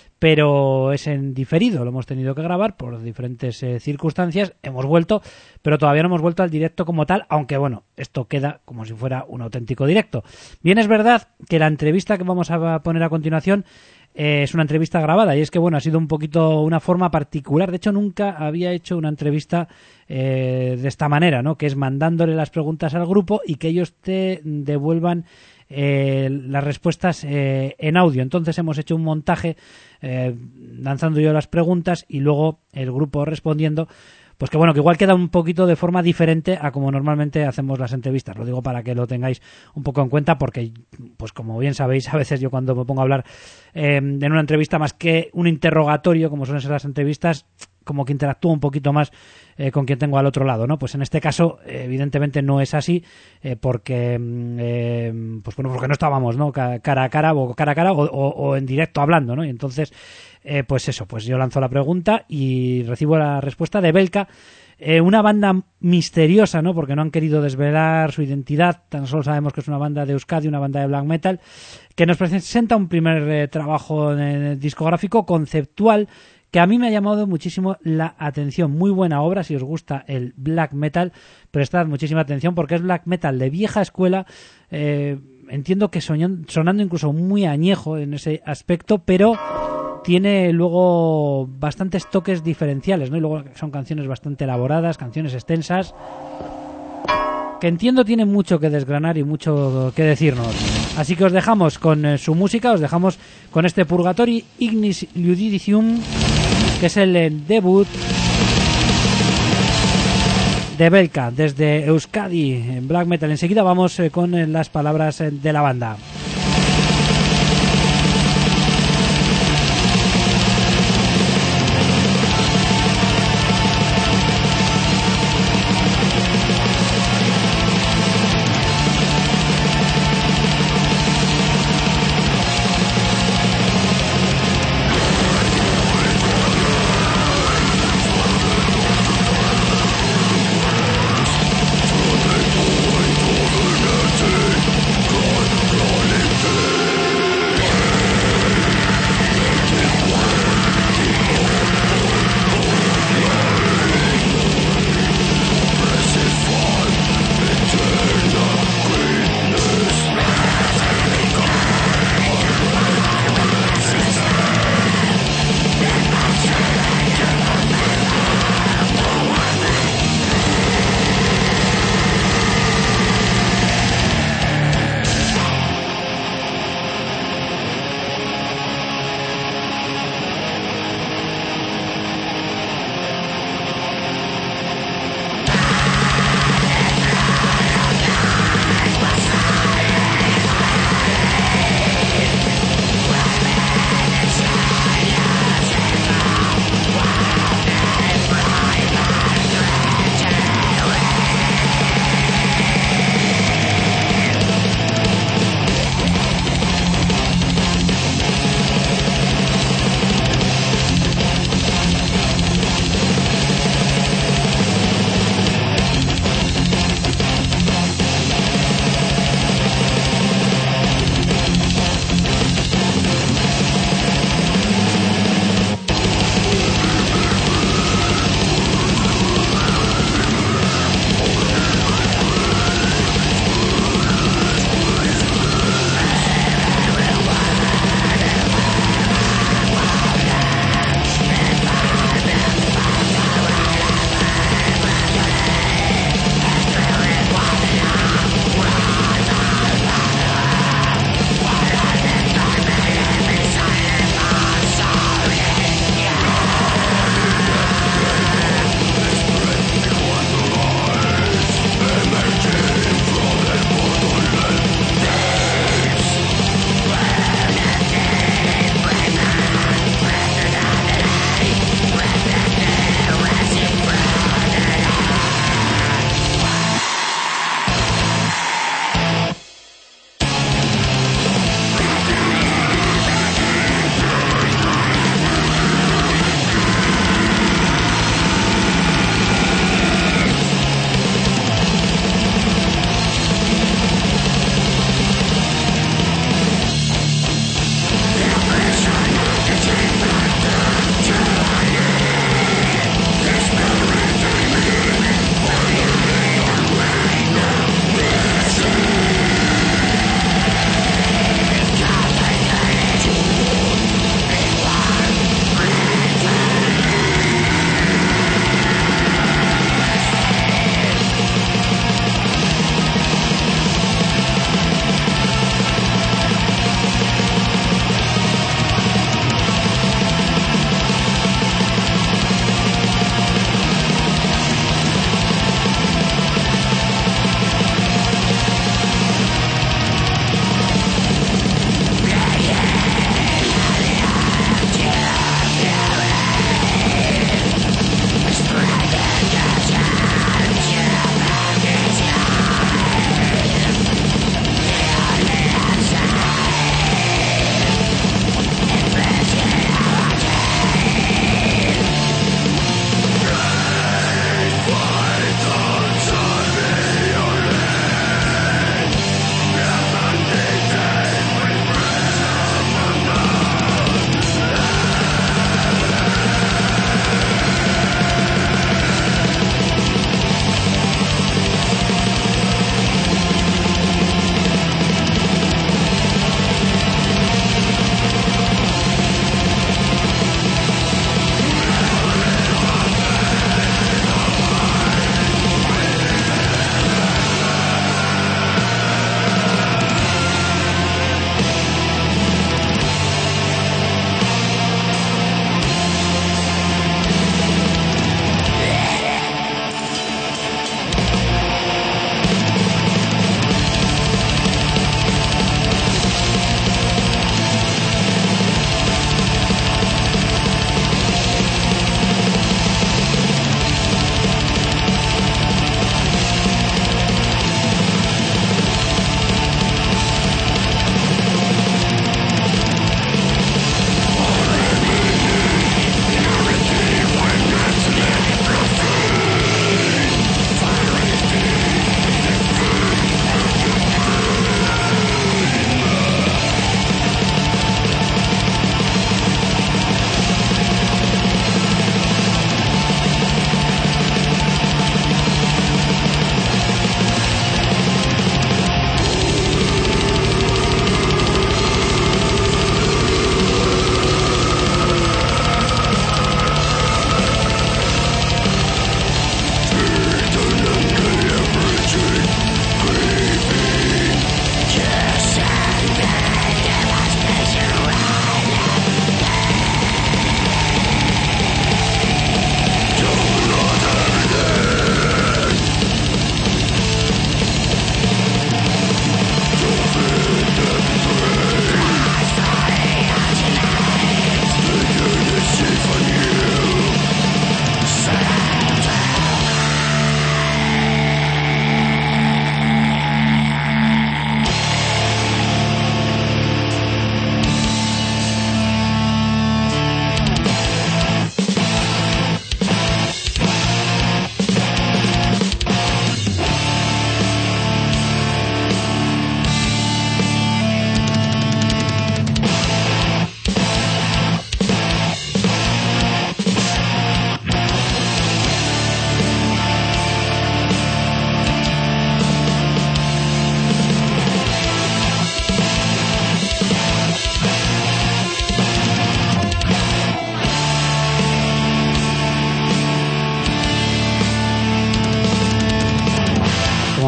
pero es en diferido, lo hemos tenido que grabar por diferentes eh, circunstancias, hemos vuelto, pero todavía no hemos vuelto al directo como tal, aunque bueno, esto queda como si fuera un auténtico directo. Bien, es verdad que la entrevista que vamos a poner a continuación eh, es una entrevista grabada, y es que bueno, ha sido un poquito una forma particular. De hecho, nunca había hecho una entrevista eh, de esta manera, ¿no? Que es mandándole las preguntas al grupo y que ellos te devuelvan Eh, las respuestas eh, en audio. Entonces hemos hecho un montaje eh, lanzando yo las preguntas y luego el grupo respondiendo. Pues que bueno, que igual queda un poquito de forma diferente a como normalmente hacemos las entrevistas. Lo digo para que lo tengáis un poco en cuenta, porque pues como bien sabéis, a veces yo cuando me pongo a hablar eh, en una entrevista, más que un interrogatorio como suelen ser las entrevistas, como que interactúo un poquito más eh, con quien tengo al otro lado, ¿no? Pues en este caso, eh, evidentemente no es así, eh, porque eh, pues bueno, porque no estábamos, ¿no? cara a cara o cara a cara o, o, o en directo hablando, ¿no? Y entonces, eh, pues eso, pues yo lanzo la pregunta y recibo la respuesta de Belka, eh, una banda misteriosa, ¿no? Porque no han querido desvelar su identidad, tan solo sabemos que es una banda de Euskadi, una banda de black metal, que nos presenta un primer eh, trabajo eh, discográfico conceptual que a mí me ha llamado muchísimo la atención. Muy buena obra, si os gusta el black metal, prestad muchísima atención porque es black metal de vieja escuela, eh, entiendo que soñando, sonando incluso muy añejo en ese aspecto, pero tiene luego bastantes toques diferenciales, ¿no? Y luego son canciones bastante elaboradas, canciones extensas, que entiendo tienen mucho que desgranar y mucho que decirnos. Así que os dejamos con eh, su música, os dejamos con este Purgatory Ignis Ludicium, que es el eh, debut de Belka desde Euskadi en black metal. Enseguida vamos eh, con eh, las palabras eh, de la banda. Rolling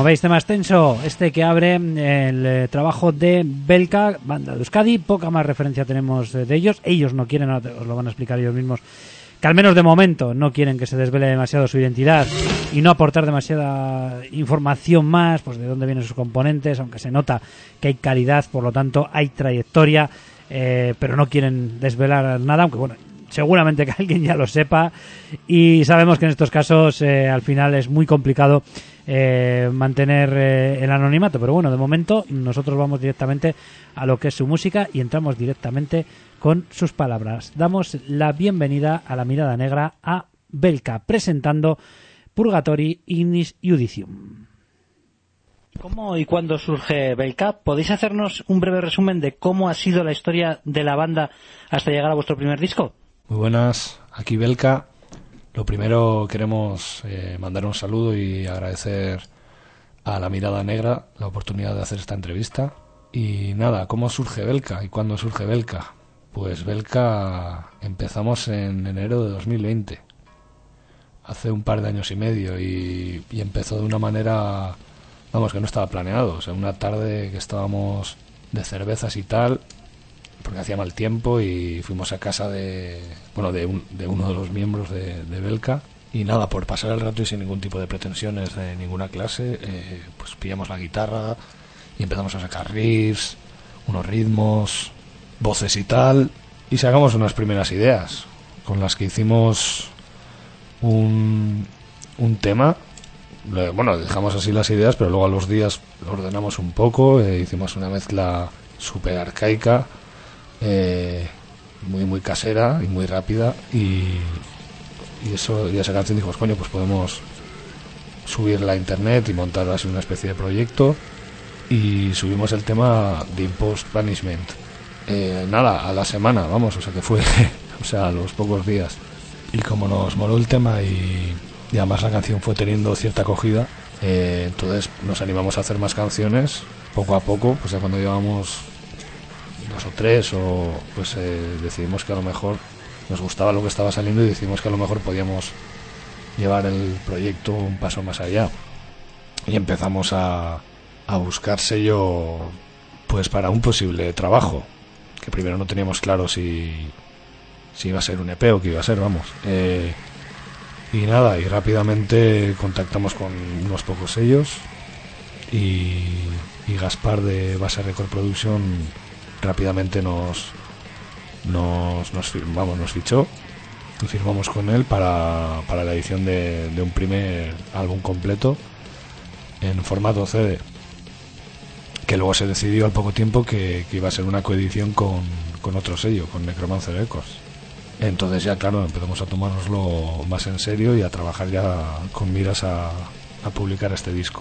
veis, tema extenso, este que abre el eh, trabajo de Belka, banda de Euskadi. Poca más referencia tenemos eh, de ellos. Ellos no quieren, ahora os lo van a explicar ellos mismos, que al menos de momento no quieren que se desvele demasiado su identidad y no aportar demasiada información más, pues de dónde vienen sus componentes, aunque se nota que hay calidad, por lo tanto hay trayectoria, eh, pero no quieren desvelar nada, aunque bueno, seguramente que alguien ya lo sepa, y sabemos que en estos casos eh, al final es muy complicado eh, mantener eh, el anonimato, pero bueno, de momento nosotros vamos directamente a lo que es su música y entramos directamente con sus palabras. Damos la bienvenida a la mirada negra a Belka, presentando Purgatory Ignis Judicium. ¿Cómo y cuándo surge Belka? ¿Podéis hacernos un breve resumen de cómo ha sido la historia de la banda hasta llegar a vuestro primer disco? Muy buenas, aquí Belka. Lo primero queremos eh, mandar un saludo y agradecer a la mirada negra la oportunidad de hacer esta entrevista. Y nada, ¿cómo surge Belka y cuándo surge Belka? Pues Belka empezamos en enero de dos mil veinte, hace un par de años y medio, y, y empezó de una manera, vamos, que no estaba planeado. O sea, una tarde que estábamos de cervezas y tal, porque hacía mal tiempo, y fuimos a casa de bueno de, un, de uno de los miembros de, de Belka, y nada, por pasar el rato y sin ningún tipo de pretensiones de ninguna clase, eh, pues pillamos la guitarra y empezamos a sacar riffs, unos ritmos, voces y tal, y sacamos unas primeras ideas con las que hicimos un, un tema. Bueno, dejamos así las ideas, pero luego a los días lo ordenamos un poco, eh, hicimos una mezcla súper arcaica, Eh, muy muy casera y muy rápida, y, y eso, y esa canción dijimos, coño, pues podemos subirla a internet y montar así una especie de proyecto, y subimos el tema de Imposed Punishment, eh, nada, a la semana, vamos, o sea que fue o sea, a los pocos días, y como nos moló el tema y, y además la canción fue teniendo cierta acogida, eh, entonces nos animamos a hacer más canciones poco a poco. Pues ya cuando llevamos dos o tres, o pues eh, decidimos que a lo mejor nos gustaba lo que estaba saliendo y decidimos que a lo mejor podíamos llevar el proyecto un paso más allá, y empezamos a, a buscar sello pues para un posible trabajo, que primero no teníamos claro si, si iba a ser un E P o qué iba a ser, vamos, eh, y nada, y rápidamente contactamos con unos pocos sellos, y, y Gaspar de Base Record Production rápidamente nos nos, nos vamos nos fichó y firmamos con él para, para la edición de, de un primer álbum completo en formato C D, que luego se decidió al poco tiempo que, que iba a ser una coedición con, con otro sello, con Necromancer Records. Entonces ya, claro, empezamos a tomárnoslo más en serio y a trabajar ya con miras a, a publicar este disco.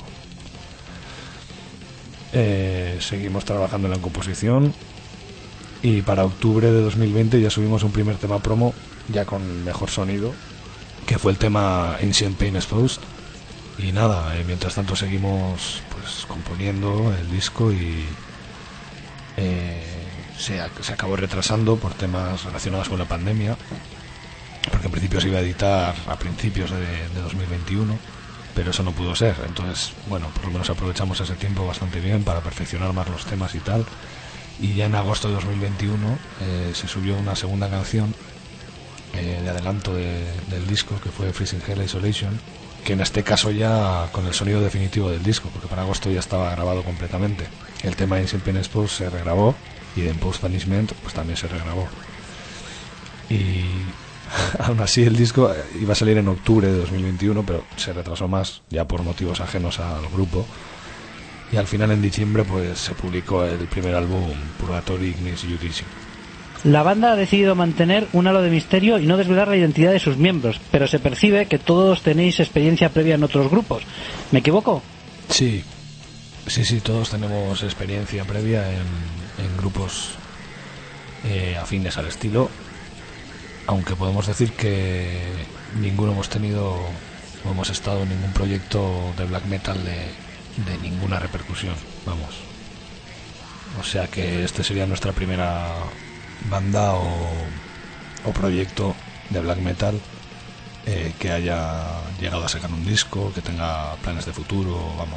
Eh, seguimos trabajando en la composición, y para octubre de dos mil veinte ya subimos un primer tema promo, ya con mejor sonido, que fue el tema Ancient Pain Exposed. Y nada, eh, mientras tanto seguimos pues componiendo el disco, y eh, se, se acabó retrasando por temas relacionados con la pandemia, porque en principio se iba a editar a principios de, de dos mil veintiuno, pero eso no pudo ser. Entonces, bueno, por lo menos aprovechamos ese tiempo bastante bien para perfeccionar más los temas y tal. Y ya en agosto de dos mil veintiuno eh, se subió una segunda canción eh, de adelanto de, del disco, que fue Freezing Hell Isolation, que en este caso ya con el sonido definitivo del disco, porque para agosto ya estaba grabado completamente. El tema Ancient Pain Exposed se regrabó, y de Imposed Punishment pues también se regrabó. Y aún así el disco iba a salir en octubre de dos mil veintiuno, pero se retrasó más, ya por motivos ajenos al grupo. Y al final, en diciembre, pues se publicó el primer álbum, Purgatory Ignis Judicium. La banda ha decidido mantener un halo de misterio y no desvelar la identidad de sus miembros, pero se percibe que todos tenéis experiencia previa en otros grupos. ¿Me equivoco? Sí, sí, sí, todos tenemos experiencia previa en, en grupos eh, afines al estilo, aunque podemos decir que ninguno hemos tenido o hemos estado en ningún proyecto de black metal de de ninguna repercusión, vamos. O sea que este sería nuestra primera banda o, o proyecto de black metal eh, que haya llegado a sacar un disco, que tenga planes de futuro, vamos.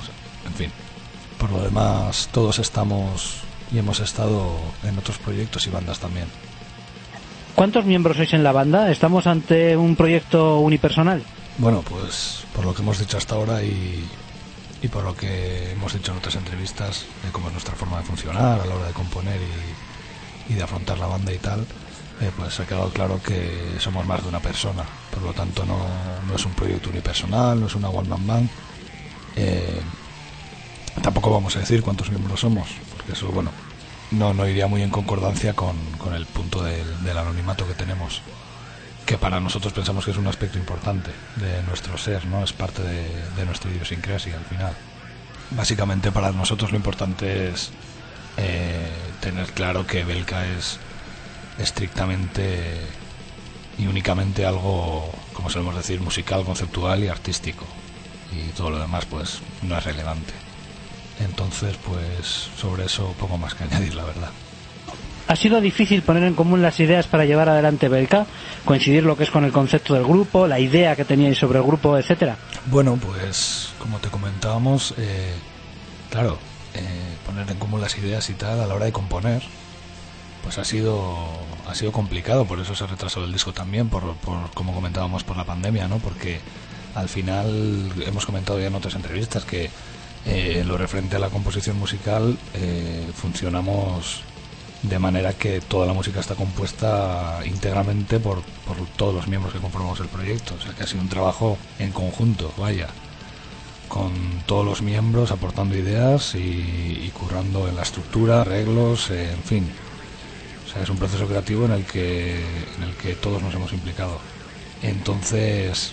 En fin, por lo demás, todos estamos y hemos estado en otros proyectos y bandas también. ¿Cuántos miembros sois en la banda? ¿Estamos ante un proyecto unipersonal? Bueno, pues por lo que hemos dicho hasta ahora y, y por lo que hemos dicho en otras entrevistas de cómo es nuestra forma de funcionar a la hora de componer y, y de afrontar la banda y tal, eh, pues ha quedado claro que somos más de una persona. Por lo tanto, no, no es un proyecto unipersonal, no es una one man band. Eh, tampoco vamos a decir cuántos miembros somos, porque eso, bueno, no, no iría muy en concordancia con, con el punto del, del anonimato que tenemos, que para nosotros pensamos que es un aspecto importante de nuestro ser, ¿no? Es parte de, de nuestra idiosincrasia al final. Básicamente para nosotros lo importante es eh, tener claro que Belka es estrictamente y únicamente algo, como solemos decir, musical, conceptual y artístico, y todo lo demás pues no es relevante. Entonces pues sobre eso poco más que añadir, la verdad. ¿Ha sido difícil poner en común las ideas para llevar adelante Belka? ¿Coincidir lo que es con el concepto del grupo, la idea que teníais sobre el grupo, etcétera? Bueno, pues como te comentábamos, eh, claro, eh, poner en común las ideas y tal a la hora de componer, pues ha sido ha sido complicado, por eso se retrasó el disco también, por, por como comentábamos, por la pandemia, ¿no? Porque al final hemos comentado ya en otras entrevistas que eh, en lo referente a la composición musical eh, funcionamos de manera que toda la música está compuesta íntegramente por, por todos los miembros que conformamos el proyecto, o sea que ha sido un trabajo en conjunto, vaya, con todos los miembros aportando ideas y, y currando en la estructura, arreglos, eh, en fin. O sea, es un proceso creativo en el que en el que todos nos hemos implicado. Entonces,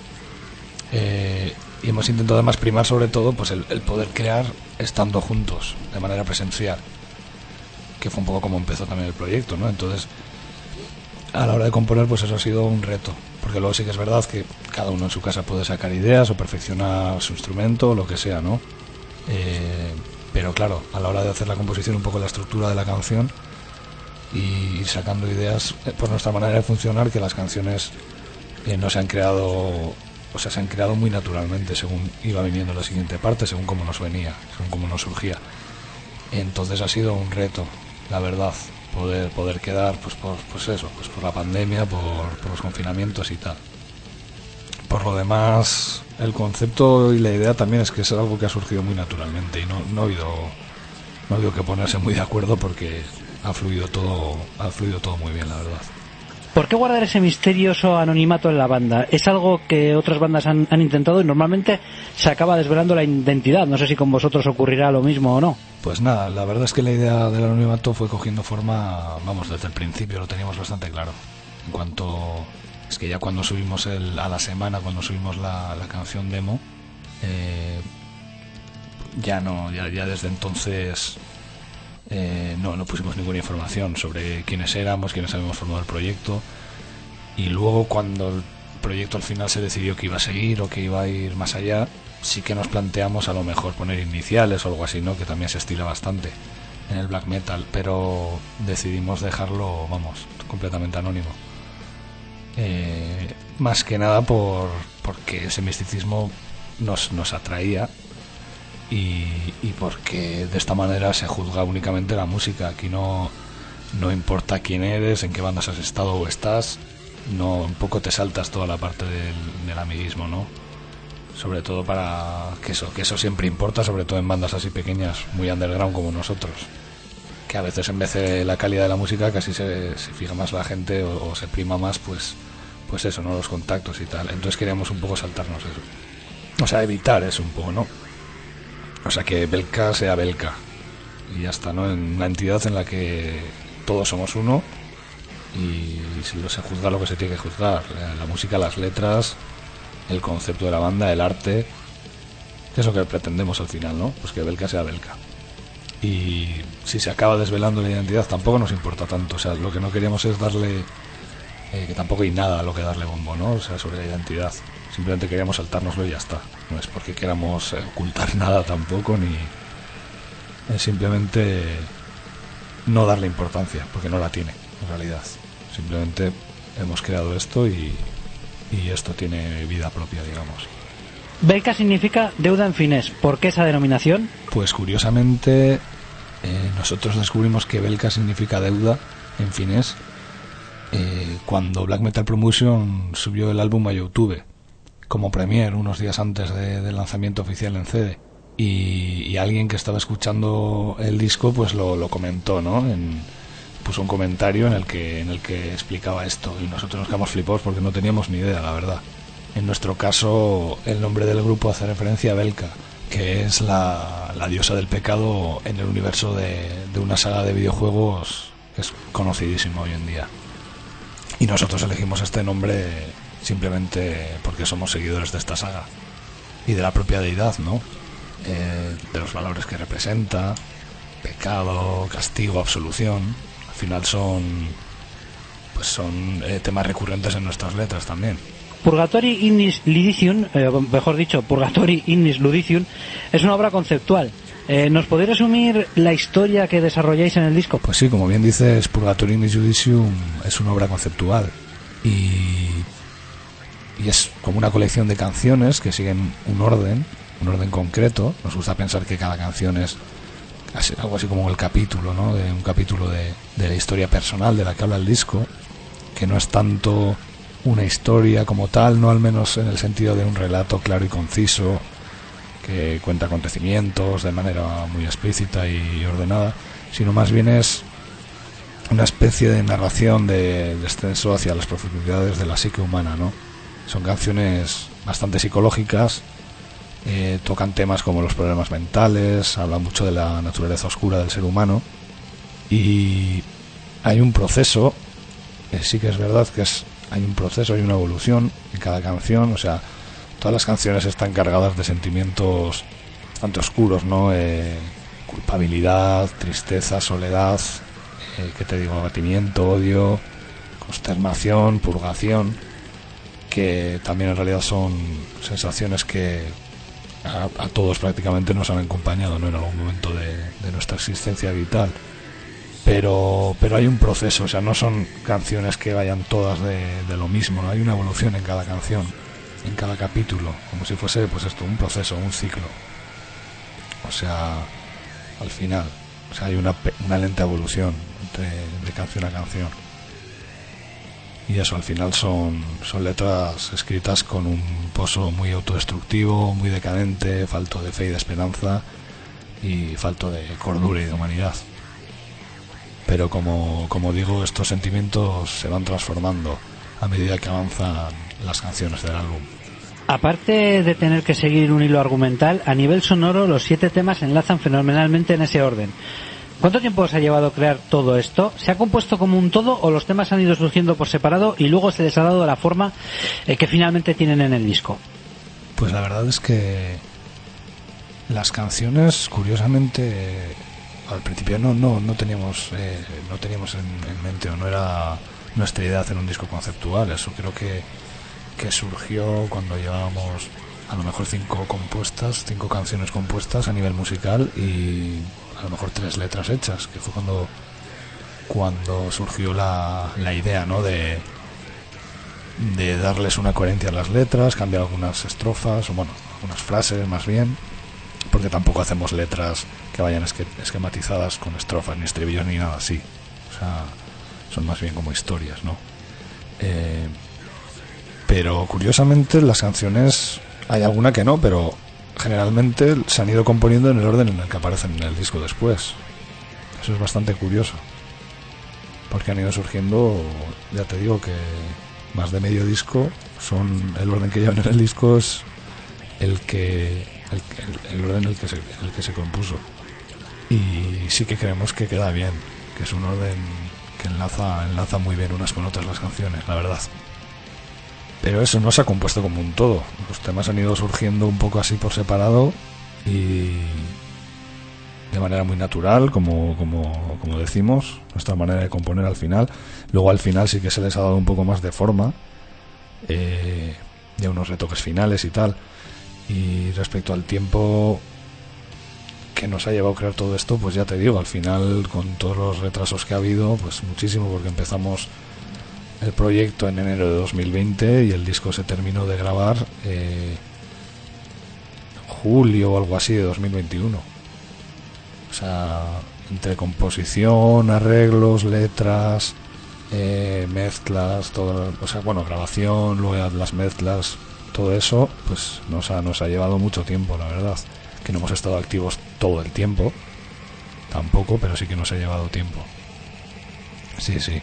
eh, y hemos intentado además primar sobre todo pues el, el poder crear estando juntos, de manera presencial, que fue un poco como empezó también el proyecto, ¿no? Entonces, a la hora de componer, pues eso ha sido un reto, porque luego sí que es verdad que cada uno en su casa puede sacar ideas o perfeccionar su instrumento o lo que sea, ¿no? Eh, pero claro, a la hora de hacer la composición, un poco la estructura de la canción y ir sacando ideas eh, por nuestra manera de funcionar, que las canciones eh, no se han creado, o sea, se han creado muy naturalmente según iba viniendo la siguiente parte, según cómo nos venía, según cómo nos surgía. Entonces ha sido un reto, la verdad, poder poder quedar pues por pues eso, pues por la pandemia, por, por los confinamientos y tal. Por lo demás, el concepto y la idea también es que es algo que ha surgido muy naturalmente y no, no ha habido no ha habido que ponerse muy de acuerdo, porque ha fluido todo ha fluido todo muy bien, la verdad. ¿Por qué guardar ese misterioso anonimato en la banda? Es algo que otras bandas han, han intentado y normalmente se acaba desvelando la identidad. No sé si con vosotros ocurrirá lo mismo o no. Pues nada, la verdad es que la idea del anonimato fue cogiendo forma, vamos, desde el principio lo teníamos bastante claro. En cuanto, es que ya cuando subimos el, a la semana, cuando subimos la, la canción demo, eh, ya no, ya, ya desde entonces eh, no, no pusimos ninguna información sobre quiénes éramos, quiénes habíamos formado el proyecto. Y luego cuando el proyecto al final se decidió que iba a seguir o que iba a ir más allá, sí que nos planteamos a lo mejor poner iniciales o algo así, ¿no? Que también se estila bastante en el black metal, pero decidimos dejarlo, vamos, completamente anónimo. Eh, más que nada por porque ese misticismo nos, nos atraía y, y porque de esta manera se juzga únicamente la música. Aquí no, no importa quién eres, en qué bandas has estado o estás, no, un poco te saltas toda la parte del, del amiguismo, ¿no? Sobre todo para que eso, que eso siempre importa, sobre todo en bandas así pequeñas, muy underground como nosotros, que a veces en vez de la calidad de la música casi se, se fija más la gente o, o se prima más pues pues eso, no los contactos y tal. Entonces queríamos un poco saltarnos eso, o sea, evitar eso un poco, ¿no? O sea, que Belka sea Belka y ya está, ¿no? En una entidad en la que todos somos uno y si se juzga lo que se tiene que juzgar, la, la música, las letras, el concepto de la banda, el arte, que es lo que pretendemos al final, ¿no? Pues que Belka sea Belka. Y si se acaba desvelando la identidad tampoco nos importa tanto, o sea, lo que no queríamos es darle, eh, que tampoco hay nada a lo que darle bombo, ¿no? O sea, sobre la identidad, simplemente queríamos saltárnoslo y ya está. No es porque queramos eh, ocultar nada tampoco, ni es simplemente no darle importancia, porque no la tiene en realidad. Simplemente hemos creado esto y y esto tiene vida propia, digamos. Belka significa deuda en finés. ¿Por qué esa denominación? Pues curiosamente eh, nosotros descubrimos que Belka significa deuda en finés eh, cuando Black Metal Promotion subió el álbum a YouTube como premier unos días antes de, del lanzamiento oficial en C D, y, y alguien que estaba escuchando el disco pues lo, lo comentó, ¿no? En, puso un comentario en el que en el que explicaba esto, y nosotros nos quedamos flipados porque no teníamos ni idea, la verdad. En nuestro caso, el nombre del grupo hace referencia a Belka, que es la, la diosa del pecado en el universo de, de una saga de videojuegos que es conocidísimo hoy en día. Y nosotros elegimos este nombre simplemente porque somos seguidores de esta saga y de la propia deidad, ¿no? Eh, de los valores que representa, pecado, castigo, absolución. Al final son, pues son eh, temas recurrentes en nuestras letras también. Purgatory Ignis Ludicium, eh, mejor dicho, Purgatory Ignis Ludicium, es una obra conceptual. Eh, ¿Nos podéis resumir la historia que desarrolláis en el disco? Pues sí, como bien dices, Purgatory Ignis Ludicium es una obra conceptual y, y es como una colección de canciones que siguen un orden, un orden concreto. Nos gusta pensar que cada canción es algo así como el capítulo, ¿no? De un capítulo de, de la historia personal de la que habla el disco, que no es tanto una historia como tal, no al menos en el sentido de un relato claro y conciso que cuenta acontecimientos de manera muy explícita y ordenada, sino más bien es una especie de narración de descenso hacia las profundidades de la psique humana, ¿no? Son canciones bastante psicológicas, eh, tocan temas como los problemas mentales, hablan mucho de la naturaleza oscura del ser humano, y hay un proceso, eh, sí que es verdad que es hay un proceso, hay una evolución en cada canción. O sea, todas las canciones están cargadas de sentimientos bastante oscuros, ¿no? Eh, culpabilidad, tristeza, soledad, eh, ¿qué te digo? Abatimiento, odio, consternación, purgación, que también en realidad son sensaciones que a, a todos prácticamente nos han acompañado, ¿no? En algún momento de, de nuestra existencia vital. Pero pero hay un proceso, o sea, no son canciones que vayan todas de, de lo mismo, ¿no? Hay una evolución en cada canción, en cada capítulo, como si fuese, pues esto, un proceso, un ciclo. O sea, al final, o sea, hay una, una lenta evolución de, de canción a canción. Y eso, al final son, son letras escritas con un pozo muy autodestructivo, muy decadente, falto de fe y de esperanza, y falto de cordura y de humanidad. Pero como, como digo, estos sentimientos se van transformando a medida que avanzan las canciones del álbum. Aparte de tener que seguir un hilo argumental, a nivel sonoro los siete temas se enlazan fenomenalmente en ese orden. ¿Cuánto tiempo os ha llevado crear todo esto? ¿Se ha compuesto como un todo o los temas han ido surgiendo por separado y luego se les ha dado la forma eh, que finalmente tienen en el disco? Pues la verdad es que las canciones, curiosamente, al principio no no no teníamos eh, no teníamos en, en mente, o no era nuestra idea hacer un disco conceptual. Eso creo que que surgió cuando llevábamos a lo mejor cinco compuestas, cinco canciones compuestas a nivel musical y a lo mejor tres letras hechas, que fue cuando cuando surgió la, la idea, ¿no? de de darles una coherencia a las letras, cambiar algunas estrofas, o bueno, algunas frases más bien, porque tampoco hacemos letras que vayan esquematizadas con estrofas ni estribillos ni nada así. O sea, son más bien como historias, ¿no? Eh, pero curiosamente las canciones, hay alguna que no, pero generalmente se han ido componiendo en el orden en el que aparecen en el disco después. Eso es bastante curioso, porque han ido surgiendo, ya te digo que más de medio disco son el orden que llevan en el disco es el que el, el, el orden en el que se, el que se compuso, y sí que creemos que queda bien, que es un orden que enlaza enlaza muy bien unas con otras las canciones, la verdad. Pero eso no se ha compuesto como un todo, los temas han ido surgiendo un poco así por separado y de manera muy natural, como, como, como decimos, nuestra manera de componer al final. Luego al final sí que se les ha dado un poco más de forma, eh, de unos retoques finales y tal. Y respecto al tiempo que nos ha llevado a crear todo esto, pues ya te digo, al final con todos los retrasos que ha habido, pues muchísimo, porque empezamos el proyecto en enero de dos mil veinte y el disco se terminó de grabar eh, julio o algo así de dos mil veintiuno. O sea, entre composición, arreglos, letras, eh, mezclas, todo, o sea, bueno, grabación, luego las mezclas, todo eso, pues nos ha, nos ha llevado mucho tiempo, la verdad. Que no hemos estado activos todo el tiempo, tampoco, pero sí que nos ha llevado tiempo. Sí, sí.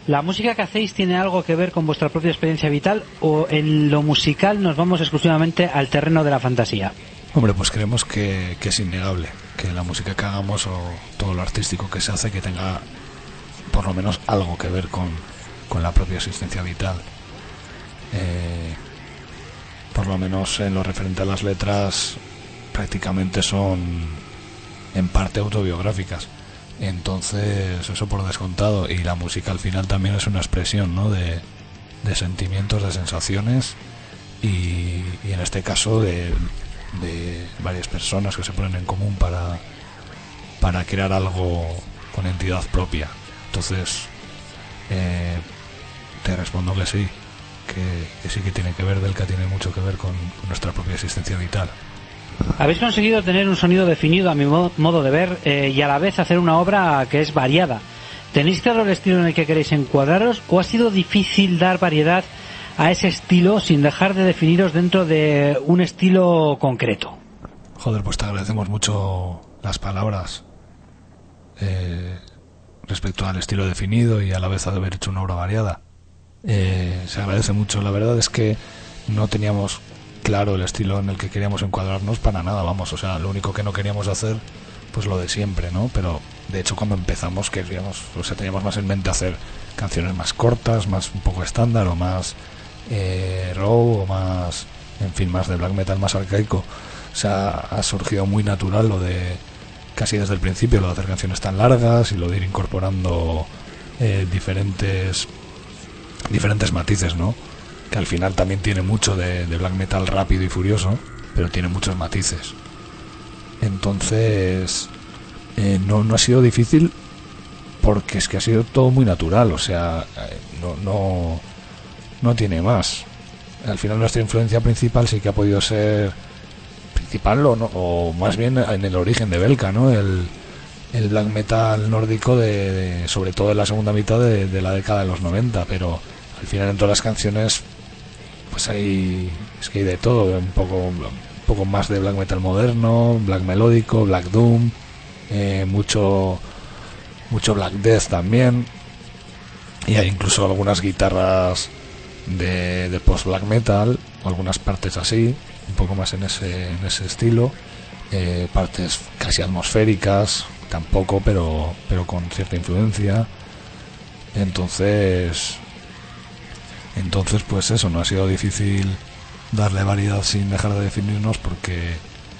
¿La música que hacéis tiene algo que ver con vuestra propia experiencia vital o en lo musical nos vamos exclusivamente al terreno de la fantasía? Hombre, pues creemos que, que es innegable que la música que hagamos o todo lo artístico que se hace que tenga por lo menos algo que ver con, con la propia existencia vital. Eh, por lo menos en lo referente a las letras prácticamente son en parte autobiográficas. Entonces, eso por descontado. Y la música al final también es una expresión, ¿no? de, de sentimientos, de sensaciones y, y en este caso de, de varias personas que se ponen en común para, para crear algo con entidad propia. Entonces, eh, te respondo que sí, que, que sí que tiene que ver, Belka tiene mucho que ver con, con nuestra propia existencia vital. Habéis conseguido tener un sonido definido a mi modo de ver eh, y a la vez hacer una obra que es variada. ¿Tenéis claro el estilo en el que queréis encuadraros o ha sido difícil dar variedad a ese estilo sin dejar de definiros dentro de un estilo concreto? Joder, pues te agradecemos mucho las palabras eh, respecto al estilo definido y a la vez de haber hecho una obra variada. Eh, se agradece mucho. La verdad es que no teníamos claro el estilo en el que queríamos encuadrarnos para nada, vamos, o sea, lo único que no queríamos hacer pues lo de siempre, ¿no? Pero de hecho cuando empezamos queríamos, o sea, teníamos más en mente hacer canciones más cortas, más un poco estándar o más eh, raw o más, en fin, más de black metal, más arcaico. O sea, ha surgido muy natural lo de, casi desde el principio, lo de hacer canciones tan largas y lo de ir incorporando eh, diferentes diferentes matices, ¿no? Que al final también tiene mucho de, de black metal rápido y furioso, pero tiene muchos matices. Entonces eh, no, no ha sido difícil porque es que ha sido todo muy natural, o sea, no, no, no tiene más. Al final nuestra influencia principal sí que ha podido ser principal o, no, o más bien en el origen de Belka, ¿no? El, el black metal nórdico de, de, sobre todo en la segunda mitad de, de la década de los noventa, pero al final en todas las canciones pues hay, es que hay de todo, un poco, un poco más de black metal moderno, black melódico, black doom, eh, mucho mucho black death también, y hay incluso algunas guitarras de, de post black metal, algunas partes así, un poco más en ese en ese estilo, eh, partes casi atmosféricas, tampoco, pero pero con cierta influencia. Entonces Entonces, pues eso, no ha sido difícil darle variedad sin dejar de definirnos porque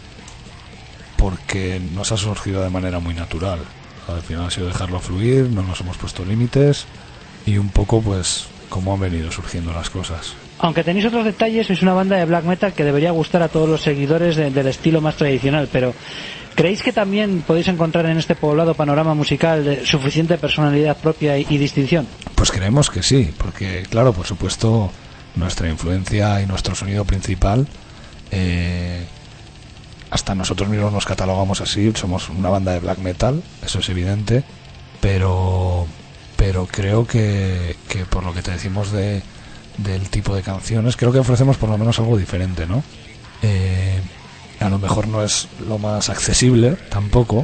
porque nos ha surgido de manera muy natural. Al final ha sido dejarlo fluir, no nos hemos puesto límites y un poco, pues, cómo han venido surgiendo las cosas. Aunque tenéis otros detalles, sois una banda de black metal que debería gustar a todos los seguidores de, del estilo más tradicional, pero ¿creéis que también podéis encontrar en este poblado panorama musical suficiente personalidad propia y, y distinción? Pues creemos que sí, porque claro, por supuesto, nuestra influencia y nuestro sonido principal, eh, hasta nosotros mismos nos catalogamos así, somos una banda de black metal, eso es evidente, pero pero creo que, que por lo que te decimos de del tipo de canciones, creo que ofrecemos por lo menos algo diferente, ¿no? Eh, a lo mejor no es lo más accesible tampoco,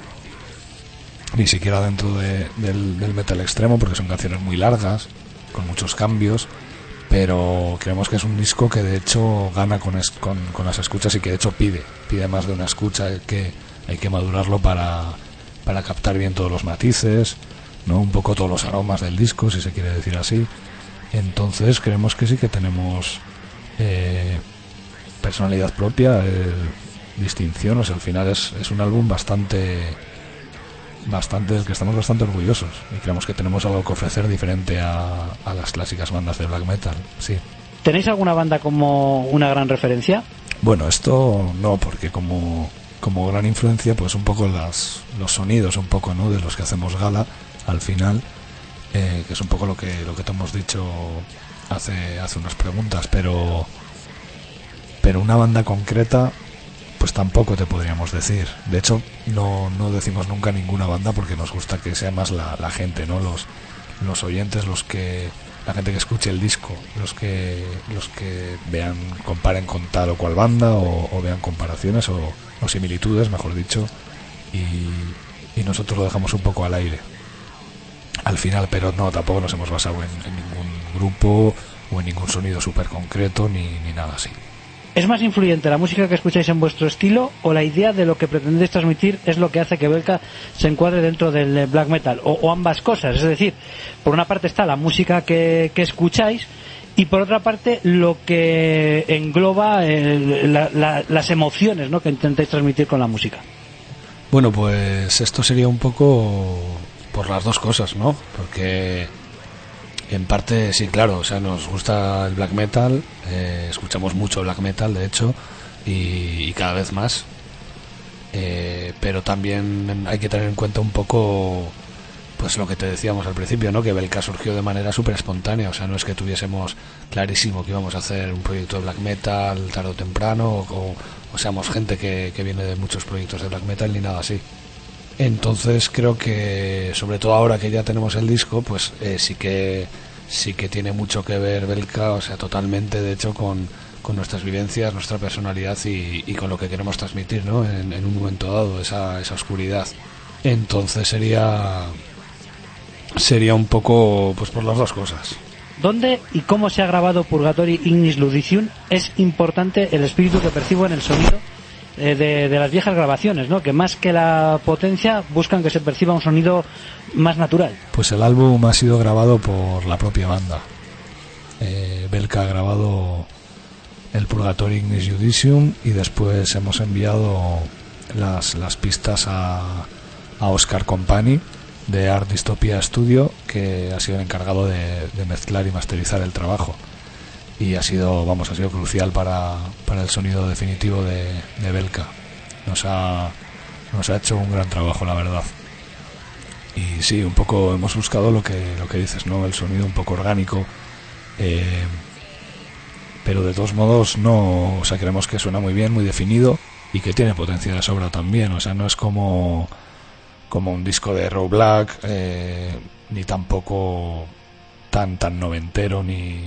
ni siquiera dentro de, del, del metal extremo, porque son canciones muy largas, con muchos cambios, pero creemos que es un disco que de hecho gana con, es, con, con las escuchas y que de hecho pide, pide más de una escucha, que hay que madurarlo para, para captar bien todos los matices, ¿no? Un poco todos los aromas del disco, si se quiere decir así. Entonces creemos que sí que tenemos eh, personalidad propia, eh, distinción, o sea, al final es, es un álbum bastante bastante del que estamos bastante orgullosos y creemos que tenemos algo que ofrecer diferente a, a las clásicas bandas de black metal, sí. ¿Tenéis alguna banda como una gran referencia? Bueno, esto no, porque como, como gran influencia, pues un poco las, los sonidos, un poco, ¿no?, de los que hacemos gala al final, eh, que es un poco lo que lo que te hemos dicho hace hace unas preguntas, pero pero una banda concreta pues tampoco te podríamos decir. De hecho, no, no decimos nunca ninguna banda porque nos gusta que sea más la, la gente, ¿no? Los, los oyentes, los que la gente que escuche el disco, los que los que vean, comparen con tal o cual banda o, o vean comparaciones o, o similitudes, mejor dicho, y, y nosotros lo dejamos un poco al aire. al final, pero no, tampoco nos hemos basado en, en ningún grupo o en ningún sonido súper concreto ni, ni nada así. ¿Es más influyente la música que escucháis en vuestro estilo o la idea de lo que pretendéis transmitir es lo que hace que Belka se encuadre dentro del black metal? O, o ambas cosas, es decir, por una parte está la música que, que escucháis y por otra parte lo que engloba el, la, la, las emociones, ¿no?, que intentáis transmitir con la música. Bueno, pues esto sería un poco por las dos cosas, ¿no? Porque en parte sí, claro, o sea, nos gusta el black metal, eh, escuchamos mucho black metal, de hecho, y, y cada vez más, eh, pero también hay que tener en cuenta un poco, pues lo que te decíamos al principio, ¿no? Que Belka surgió de manera súper espontánea, o sea, no es que tuviésemos clarísimo que íbamos a hacer un proyecto de black metal tarde o temprano, o, o, o seamos gente que, que viene de muchos proyectos de black metal ni nada así. Entonces creo que, sobre todo ahora que ya tenemos el disco, pues eh, sí que sí que tiene mucho que ver Belka, o sea, totalmente, de hecho, con, con nuestras vivencias, nuestra personalidad y, y con lo que queremos transmitir, ¿no? En, en un momento dado, esa, esa oscuridad. Entonces sería sería un poco, pues, por las dos cosas. ¿Dónde y cómo se ha grabado Purgatory Ignis Ludicium? Es importante el espíritu que percibo en el sonido de, de las viejas grabaciones, ¿no? Que más que la potencia buscan que se perciba un sonido más natural. Pues el álbum ha sido grabado por la propia banda. eh, Belka ha grabado el Purgatory Ignis Ludicium y después hemos enviado las, las pistas a, a Oscar Company de Art Dystopia Studio, que ha sido el encargado de, de mezclar y masterizar el trabajo, y ha sido, vamos, ha sido crucial para, para el sonido definitivo de, de Belka. Nos ha, nos ha hecho un gran trabajo, la verdad. Y sí, un poco hemos buscado lo que, lo que dices, ¿no? El sonido un poco orgánico, eh, pero de todos modos no, o sea, creemos que suena muy bien, muy definido y que tiene potencia de sobra también, o sea, no es como como un disco de Raw Black, eh, ni tampoco tan tan noventero, ni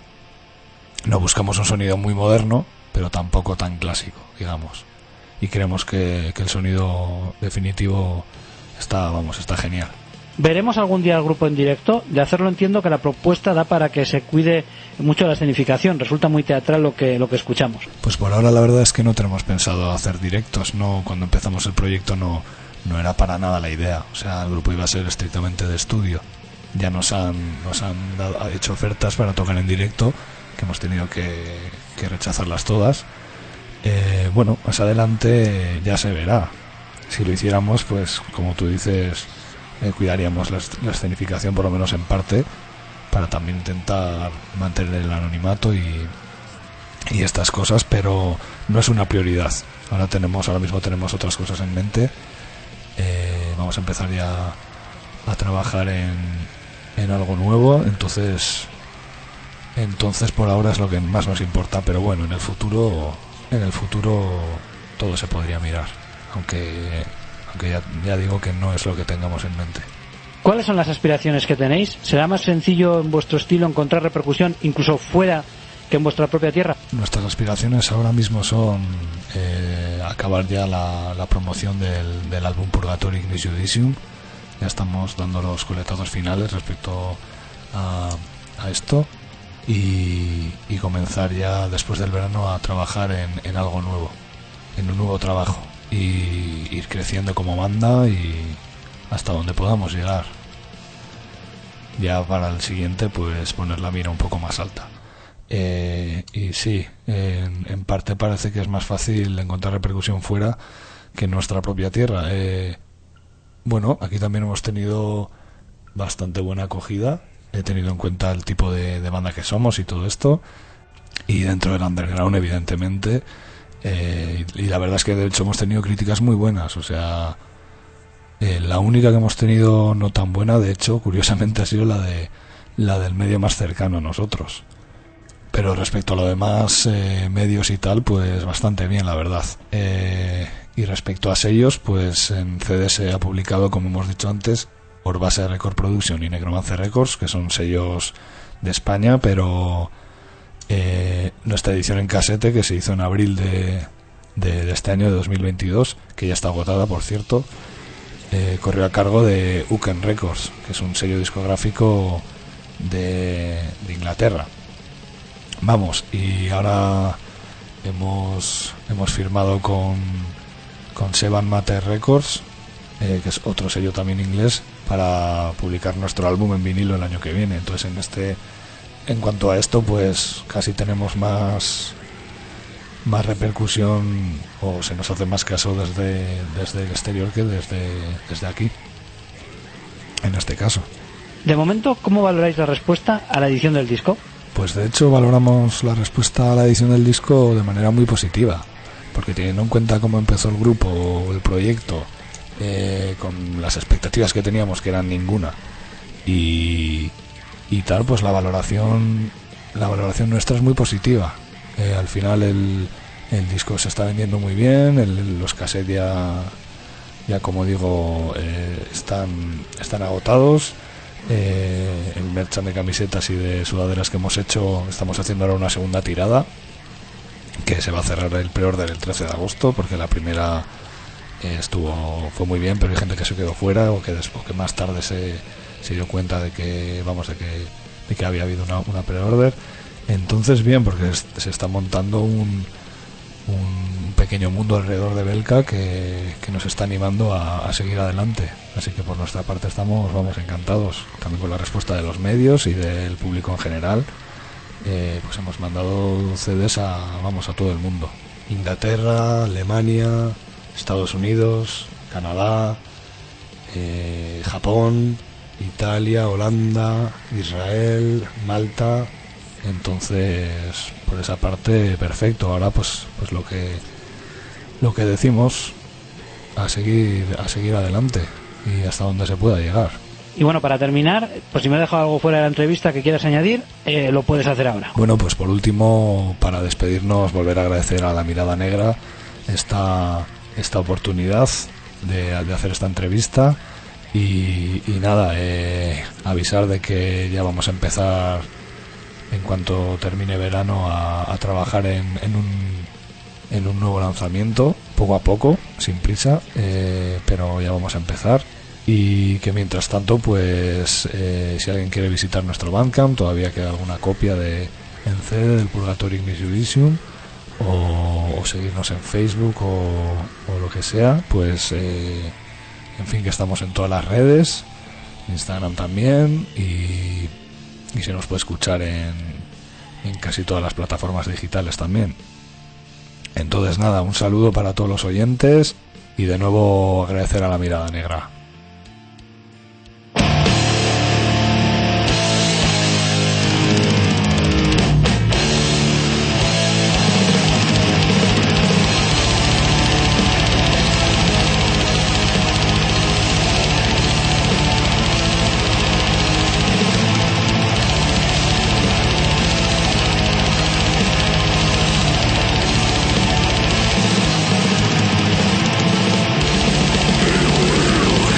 no buscamos un sonido muy moderno, pero tampoco tan clásico, digamos. Y creemos que, que el sonido definitivo está, vamos, está genial. ¿Veremos algún día el grupo en directo? De hacerlo entiendo que la propuesta da para que se cuide mucho la escenificación. Resulta muy teatral lo que lo que escuchamos. Pues por ahora la verdad es que no tenemos pensado hacer directos. No, cuando empezamos el proyecto no no era para nada la idea, o sea, el grupo iba a ser estrictamente de estudio. Ya nos han nos han dado, hecho ofertas para tocar en directo, que hemos tenido que, que rechazarlas todas. Eh, bueno, más adelante ya se verá. Si lo hiciéramos, pues como tú dices, eh, cuidaríamos la, la escenificación, por lo menos en parte, para también intentar mantener el anonimato y, y estas cosas, pero no es una prioridad. Ahora tenemos, ahora mismo tenemos otras cosas en mente. Eh, vamos a empezar ya a trabajar en, en algo nuevo, entonces entonces por ahora es lo que más nos importa, pero bueno, en el futuro en el futuro todo se podría mirar, aunque aunque ya, ya digo que no es lo que tengamos en mente. ¿Cuáles son las aspiraciones que tenéis? ¿Será más sencillo en vuestro estilo encontrar repercusión incluso fuera que en vuestra propia tierra? Nuestras aspiraciones ahora mismo son eh, acabar ya la, la promoción del, del álbum Purgatory Ignis Ludicium. Ya estamos dando los coletazos finales respecto a, a esto y, y comenzar ya después del verano a trabajar en, en algo nuevo, en un nuevo trabajo, y ir creciendo como banda y hasta donde podamos llegar. Ya para el siguiente, pues poner la mira un poco más alta. Eh, y sí, en, en parte parece que es más fácil encontrar repercusión fuera que en nuestra propia tierra. Eh, bueno, aquí también hemos tenido bastante buena acogida. He tenido en cuenta el tipo de, de banda que somos y todo esto, y dentro del underground, evidentemente. Eh, y la verdad es que de hecho hemos tenido críticas muy buenas. O sea, eh, la única que hemos tenido no tan buena, de hecho, curiosamente, ha sido la de la del medio más cercano a nosotros. Pero respecto a lo demás, eh, medios y tal, pues bastante bien, la verdad. Eh, y respecto a sellos, pues en C D se ha publicado, como hemos dicho antes, Orbase Record Production y Necromancer Records, que son sellos de España, pero eh, nuestra edición en casete, que se hizo en abril de, de, de este año, de dos mil veintidós, que ya está agotada, por cierto, eh, corrió a cargo de Uken Records, que es un sello discográfico de, de Inglaterra. Vamos, y ahora hemos hemos firmado con con Seven Matter Records, eh, que es otro sello también inglés, para publicar nuestro álbum en vinilo el año que viene. Entonces en este en cuanto a esto, pues casi tenemos más más repercusión, o se nos hace más caso desde desde el exterior que desde desde aquí, en este caso. De momento, ¿cómo valoráis la respuesta a la edición del disco? Pues de hecho valoramos la respuesta a la edición del disco de manera muy positiva, porque teniendo en cuenta cómo empezó el grupo o el proyecto, eh, con las expectativas que teníamos, que eran ninguna, y, y tal, pues la valoración la valoración nuestra es muy positiva. Eh, al final el, el disco se está vendiendo muy bien, el, los cassettes ya, ya como digo, eh, están, están agotados. Eh, el merchan de camisetas y de sudaderas que hemos hecho, estamos haciendo ahora una segunda tirada que se va a cerrar el pre-order el trece de agosto, porque la primera eh, estuvo fue muy bien, pero hay gente que se quedó fuera o que después, que más tarde se, se dio cuenta de que vamos de que, de que había habido una, una pre-order. Entonces bien, porque es, se está montando un, un pequeño mundo alrededor de Belka que, que nos está animando a, a seguir adelante. Así que por nuestra parte estamos vamos encantados también con la respuesta de los medios y del público en general. Eh, pues hemos mandado C Ds a vamos a todo el mundo: Inglaterra, Alemania, Estados Unidos, Canadá, eh, Japón, Italia, Holanda, Israel, Malta. Entonces por esa parte perfecto. Ahora pues pues lo que lo que decimos, a seguir a seguir adelante y hasta donde se pueda llegar. Y bueno, para terminar, pues si me he dejado algo fuera de la entrevista que quieras añadir, eh, lo puedes hacer ahora. Bueno, pues por último, para despedirnos, volver a agradecer a La Mirada Negra esta esta oportunidad de, de hacer esta entrevista y, y nada, eh, avisar de que ya vamos a empezar en cuanto termine verano a, a trabajar en, en un en un nuevo lanzamiento, poco a poco, sin prisa, eh, pero ya vamos a empezar. Y que mientras tanto, pues eh, si alguien quiere visitar nuestro Bandcamp, todavía queda alguna copia de en C D del Purgatory Ignis Judicium, o, o seguirnos en Facebook o, o lo que sea, pues eh, en fin, que estamos en todas las redes, Instagram también, y, y se nos puede escuchar en, en casi todas las plataformas digitales también. Entonces nada, un saludo para todos los oyentes y de nuevo agradecer a La Mirada Negra. Will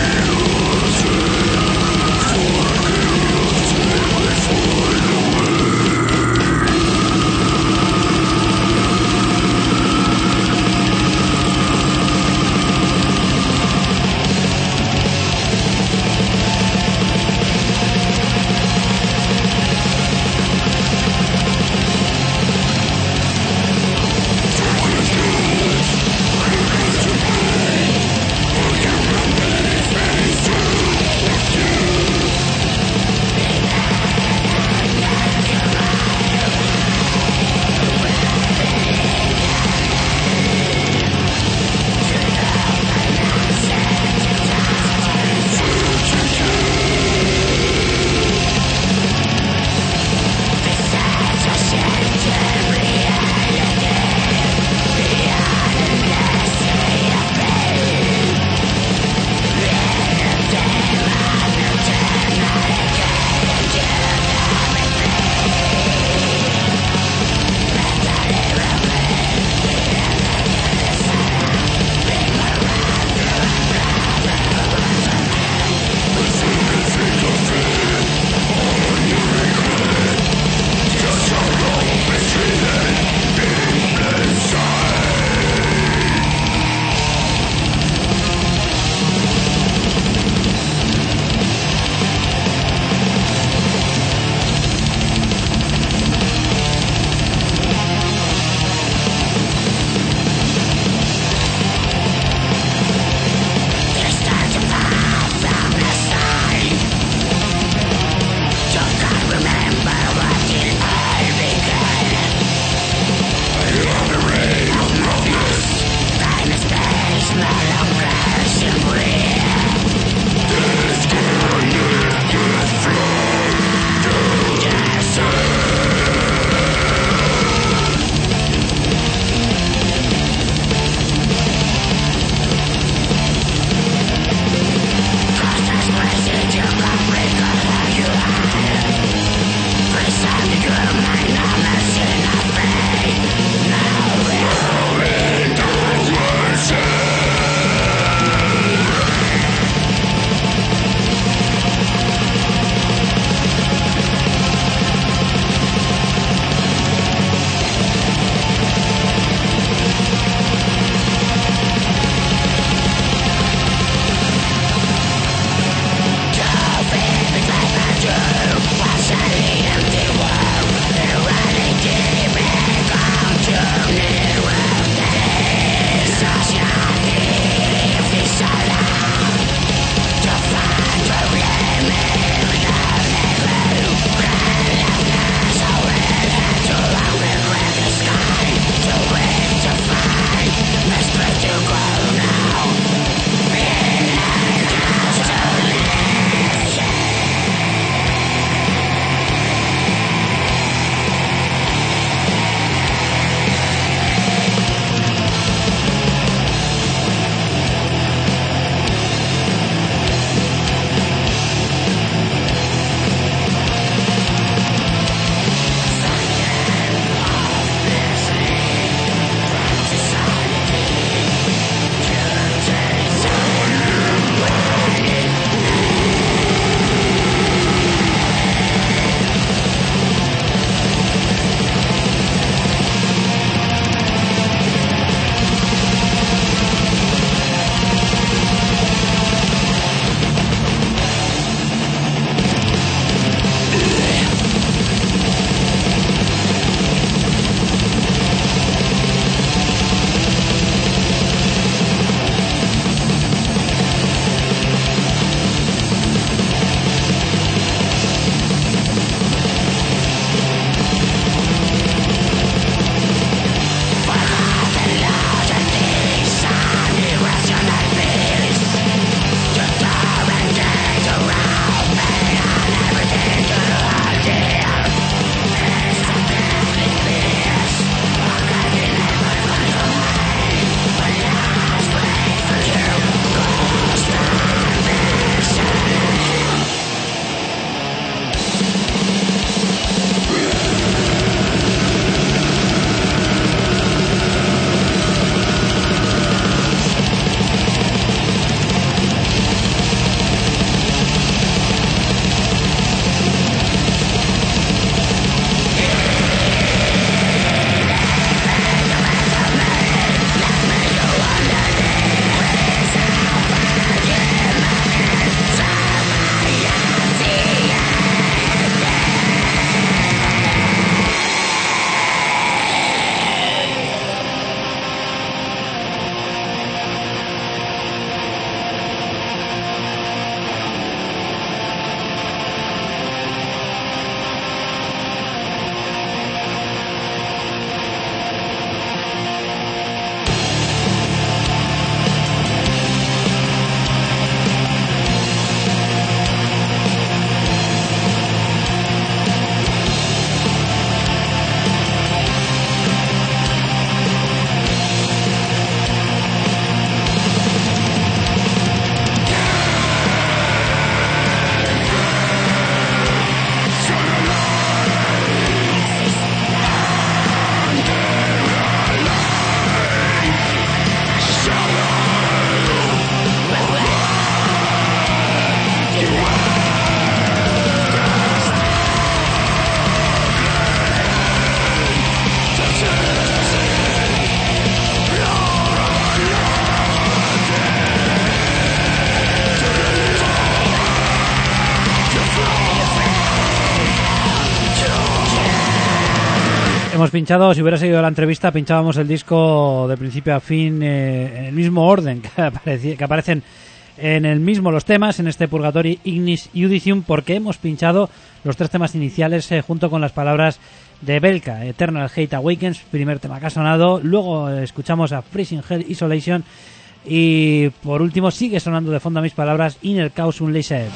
hemos pinchado, si hubiera seguido la entrevista, pinchábamos el disco de principio a fin eh, en el mismo orden que, apareci- que aparecen en el mismo los temas, en este Purgatory Ignis Judicium, porque hemos pinchado los tres temas iniciales eh, junto con las palabras de Belka. Eternal Hate Awakens, primer tema que ha sonado, luego eh, escuchamos a Freezing Hell Isolation y por último sigue sonando de fondo a mis palabras Inner Chaos Unleashed.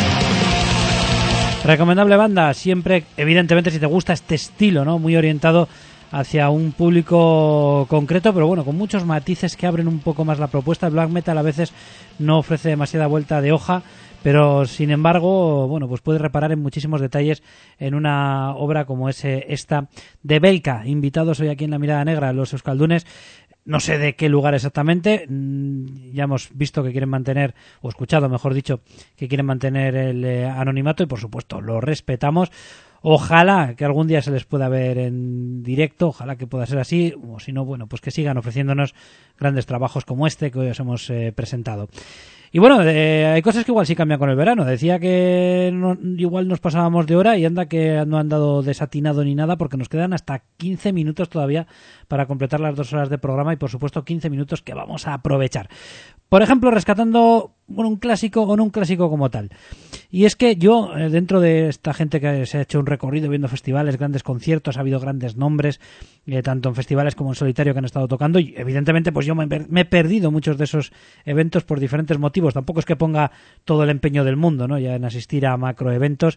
Recomendable banda, siempre, evidentemente, si te gusta este estilo, ¿no? Muy orientado hacia un público concreto, pero bueno, con muchos matices que abren un poco más la propuesta. El black metal a veces no ofrece demasiada vuelta de hoja, pero sin embargo, bueno, pues puedes reparar en muchísimos detalles en una obra como es esta de Belka. Invitados hoy aquí en La Mirada Negra, los Euskaldunes. No sé de qué lugar exactamente, ya hemos visto que quieren mantener, o escuchado mejor dicho, que quieren mantener el eh, anonimato y por supuesto lo respetamos. Ojalá que algún día se les pueda ver en directo, ojalá que pueda ser así, o si no, bueno, pues que sigan ofreciéndonos grandes trabajos como este que hoy os hemos eh, presentado. Y bueno, eh, hay cosas que igual sí cambian con el verano. Decía que no, igual nos pasábamos de hora y anda que no han dado desatinado ni nada porque nos quedan hasta quince minutos todavía para completar las dos horas de programa y por supuesto quince minutos que vamos a aprovechar. Por ejemplo, rescatando bueno, un clásico o no un clásico como tal. Y es que yo, eh, dentro de esta gente que se ha hecho un recorrido viendo festivales, grandes conciertos, ha habido grandes nombres, eh, tanto en festivales como en solitario que han estado tocando y evidentemente pues yo me, me he perdido muchos de esos eventos por diferentes motivos. Tampoco es que ponga todo el empeño del mundo, ¿no? Ya en asistir a macroeventos.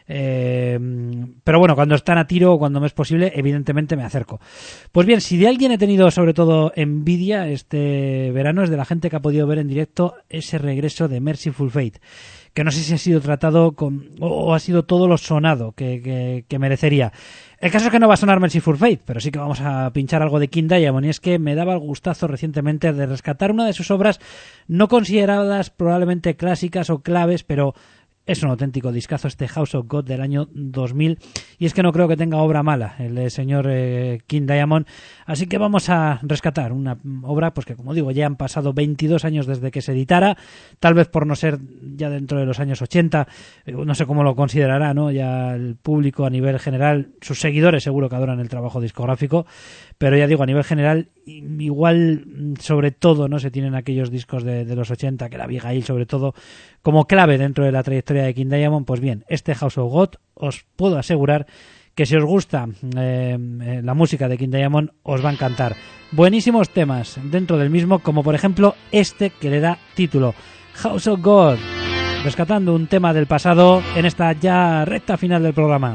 Eh, pero bueno, cuando están a tiro o cuando me es posible, evidentemente me acerco. Pues bien, si de alguien he tenido sobre todo envidia este verano es de la gente que ha podido ver en directo ese regreso de Merciful Fate, que no sé si ha sido tratado con, o ha sido todo lo sonado que, que, que merecería. El caso es que no va a sonar Merciful Fate, pero sí que vamos a pinchar algo de King Diamond, y es que me daba el gustazo recientemente de rescatar una de sus obras no consideradas probablemente clásicas o claves, pero es un auténtico discazo este House of God del año dos mil, y es que no creo que tenga obra mala el señor eh, King Diamond, así que vamos a rescatar una obra pues que, como digo, ya han pasado veintidós años desde que se editara, tal vez por no ser ya dentro de los años ochenta, eh, no sé cómo lo considerará, ¿no? Ya el público a nivel general, sus seguidores seguro que adoran el trabajo discográfico, pero ya digo, a nivel general, igual sobre todo no se tienen aquellos discos de, de los ochenta, que era Abigail sobre todo, como clave dentro de la trayectoria de King Diamond. Pues bien, este House of God os puedo asegurar que si os gusta eh, la música de King Diamond os va a encantar. Buenísimos temas dentro del mismo, como por ejemplo este que le da título, House of God, rescatando un tema del pasado en esta ya recta final del programa.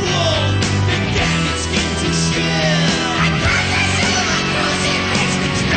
Skin to shield. I got the silver crucifix.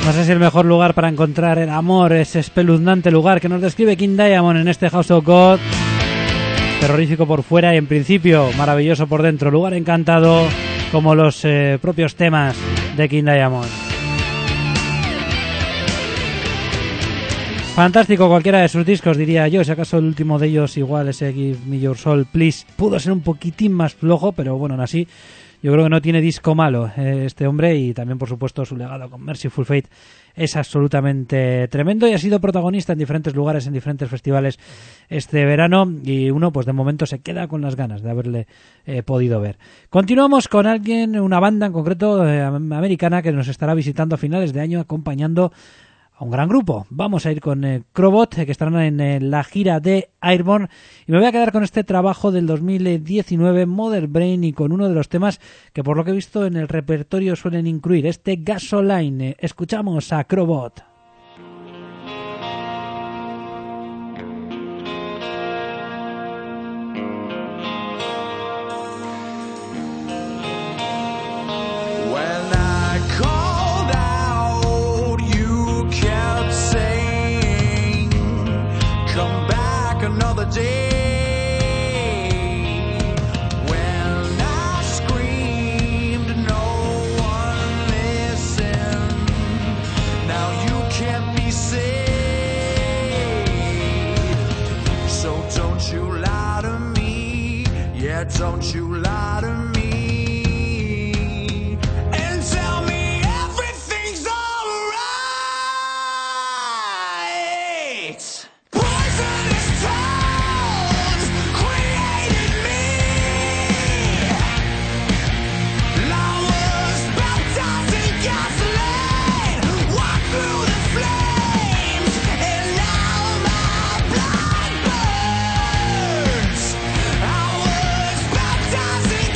No sé si el mejor lugar para encontrar el amor, ese espeluznante lugar que nos describe King Diamond en este House of God. Terrorífico por fuera y en principio maravilloso por dentro. Lugar encantado como los eh, propios temas de King Diamond. Fantástico cualquiera de sus discos, diría yo. Si acaso el último de ellos, igual ese Give Me Your Soul Please, pudo ser un poquitín más flojo, pero bueno, aún así yo creo que no tiene disco malo eh, este hombre, y también por supuesto su legado con Merciful Fate es absolutamente tremendo y ha sido protagonista en diferentes lugares, en diferentes festivales este verano, y uno pues de momento se queda con las ganas de haberle eh, podido ver. Continuamos con alguien, una banda en concreto eh, americana que nos estará visitando a finales de año acompañando a un gran grupo. Vamos a ir con eh, Crobot, eh, que estarán en eh, la gira de Airborne, y me voy a quedar con este trabajo del dos mil diecinueve, Mother Brain, y con uno de los temas que por lo que he visto en el repertorio suelen incluir, este Gasoline. Eh, escuchamos a Crobot. Don't you lie to me and tell me everything's alright. Poisonous tones created me. I was baptized in gasoline, walked through the flames, and now my blood burns. I was baptized in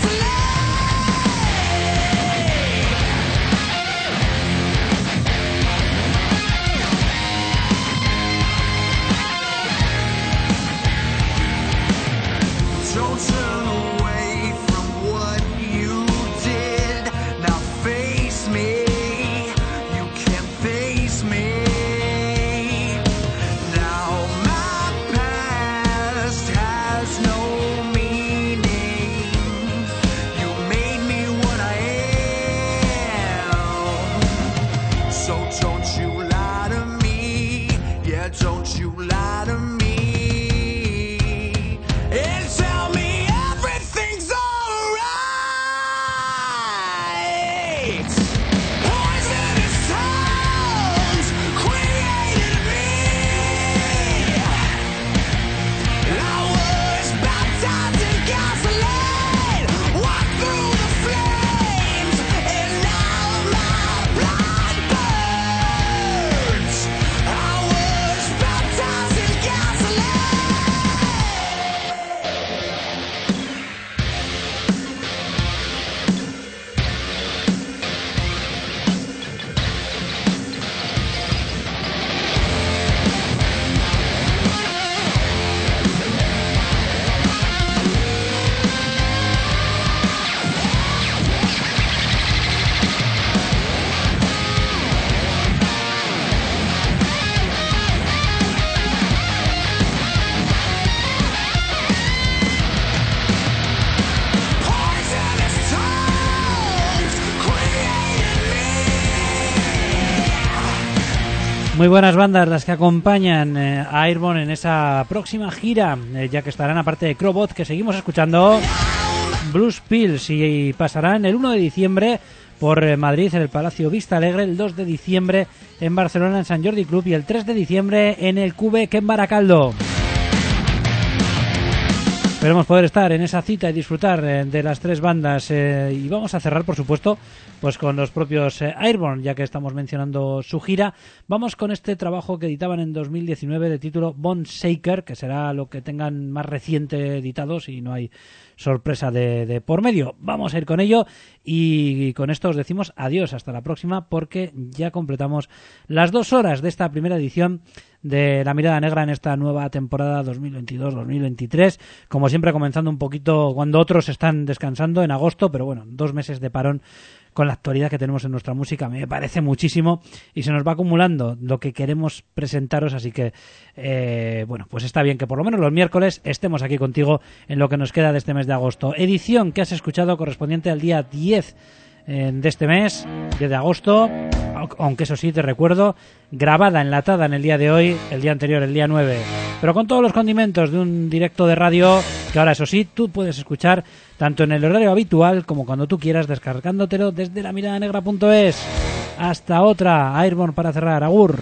gasoline. Don't turn away from what you did. Now face me. You can't face me. Now my past has no meaning. You made me what I am. So don't you lie to me. Yeah, don't you lie to me. And tell me everything's alright. Poisonous tones created me. I was baptized in gasoline, walked through the flames, and now my blood burns. I was baptized in gasoline. Poisonous tones created me. Muy buenas bandas las que acompañan eh, a Airborne en esa próxima gira, eh, ya que estarán, aparte de Crobot, que seguimos escuchando, Blues Pills, y, y pasarán el uno de diciembre por eh, Madrid en el Palacio Vista Alegre, el dos de diciembre en Barcelona en San Jordi Club y el tres de diciembre en el Cube en Baracaldo. Esperemos poder estar en esa cita y disfrutar eh, de las tres bandas, eh, y vamos a cerrar, por supuesto, pues con los propios eh, Airborne, ya que estamos mencionando su gira. Vamos con este trabajo que editaban en dos mil diecinueve de título Bone Shaker, que será lo que tengan más reciente editado, si no hay sorpresa de, de por medio. Vamos a ir con ello, y con esto os decimos adiós, hasta la próxima, porque ya completamos las dos horas de esta primera edición de La Mirada Negra en esta nueva temporada dos mil veintidós dos mil veintitrés, como siempre comenzando un poquito cuando otros están descansando en agosto, pero bueno, dos meses de parón con la actualidad que tenemos en nuestra música. Me parece muchísimo y se nos va acumulando lo que queremos presentaros, así que eh, bueno, pues está bien que por lo menos los miércoles estemos aquí contigo en lo que nos queda de este mes de agosto. Edición que has escuchado correspondiente al día diez de este mes, diez de agosto, aunque eso sí, te recuerdo, grabada, enlatada en el día de hoy, el día anterior, el día nueve, pero con todos los condimentos de un directo de radio que ahora, eso sí, tú puedes escuchar tanto en el horario habitual como cuando tú quieras, descargándotelo desde la mirada negra punto es. Hasta otra, Airborne para cerrar, agur.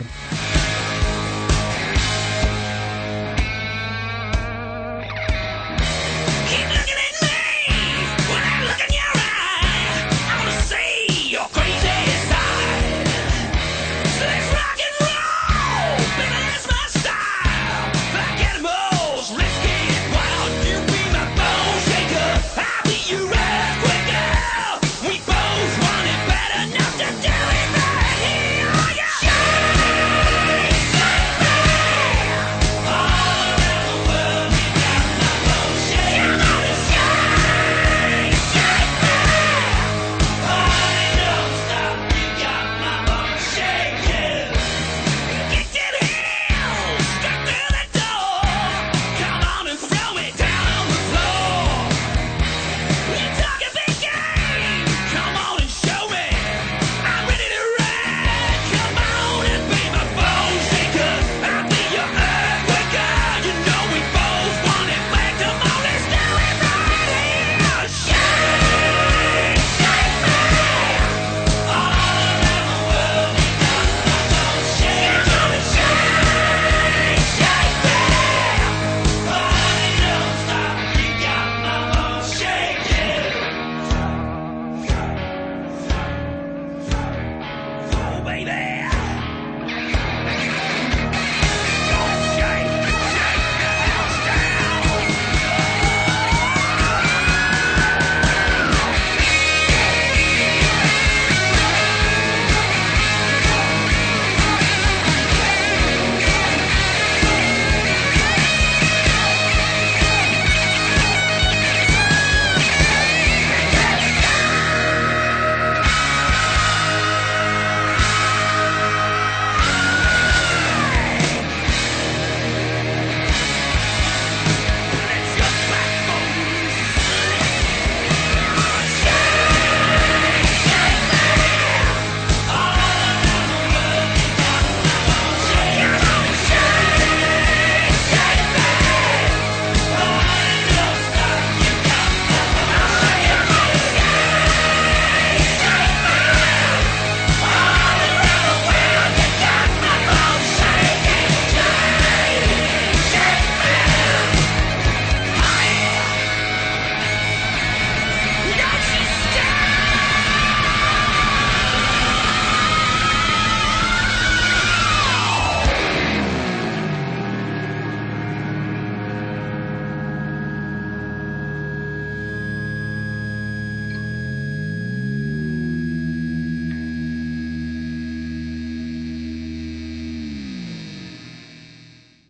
Baby!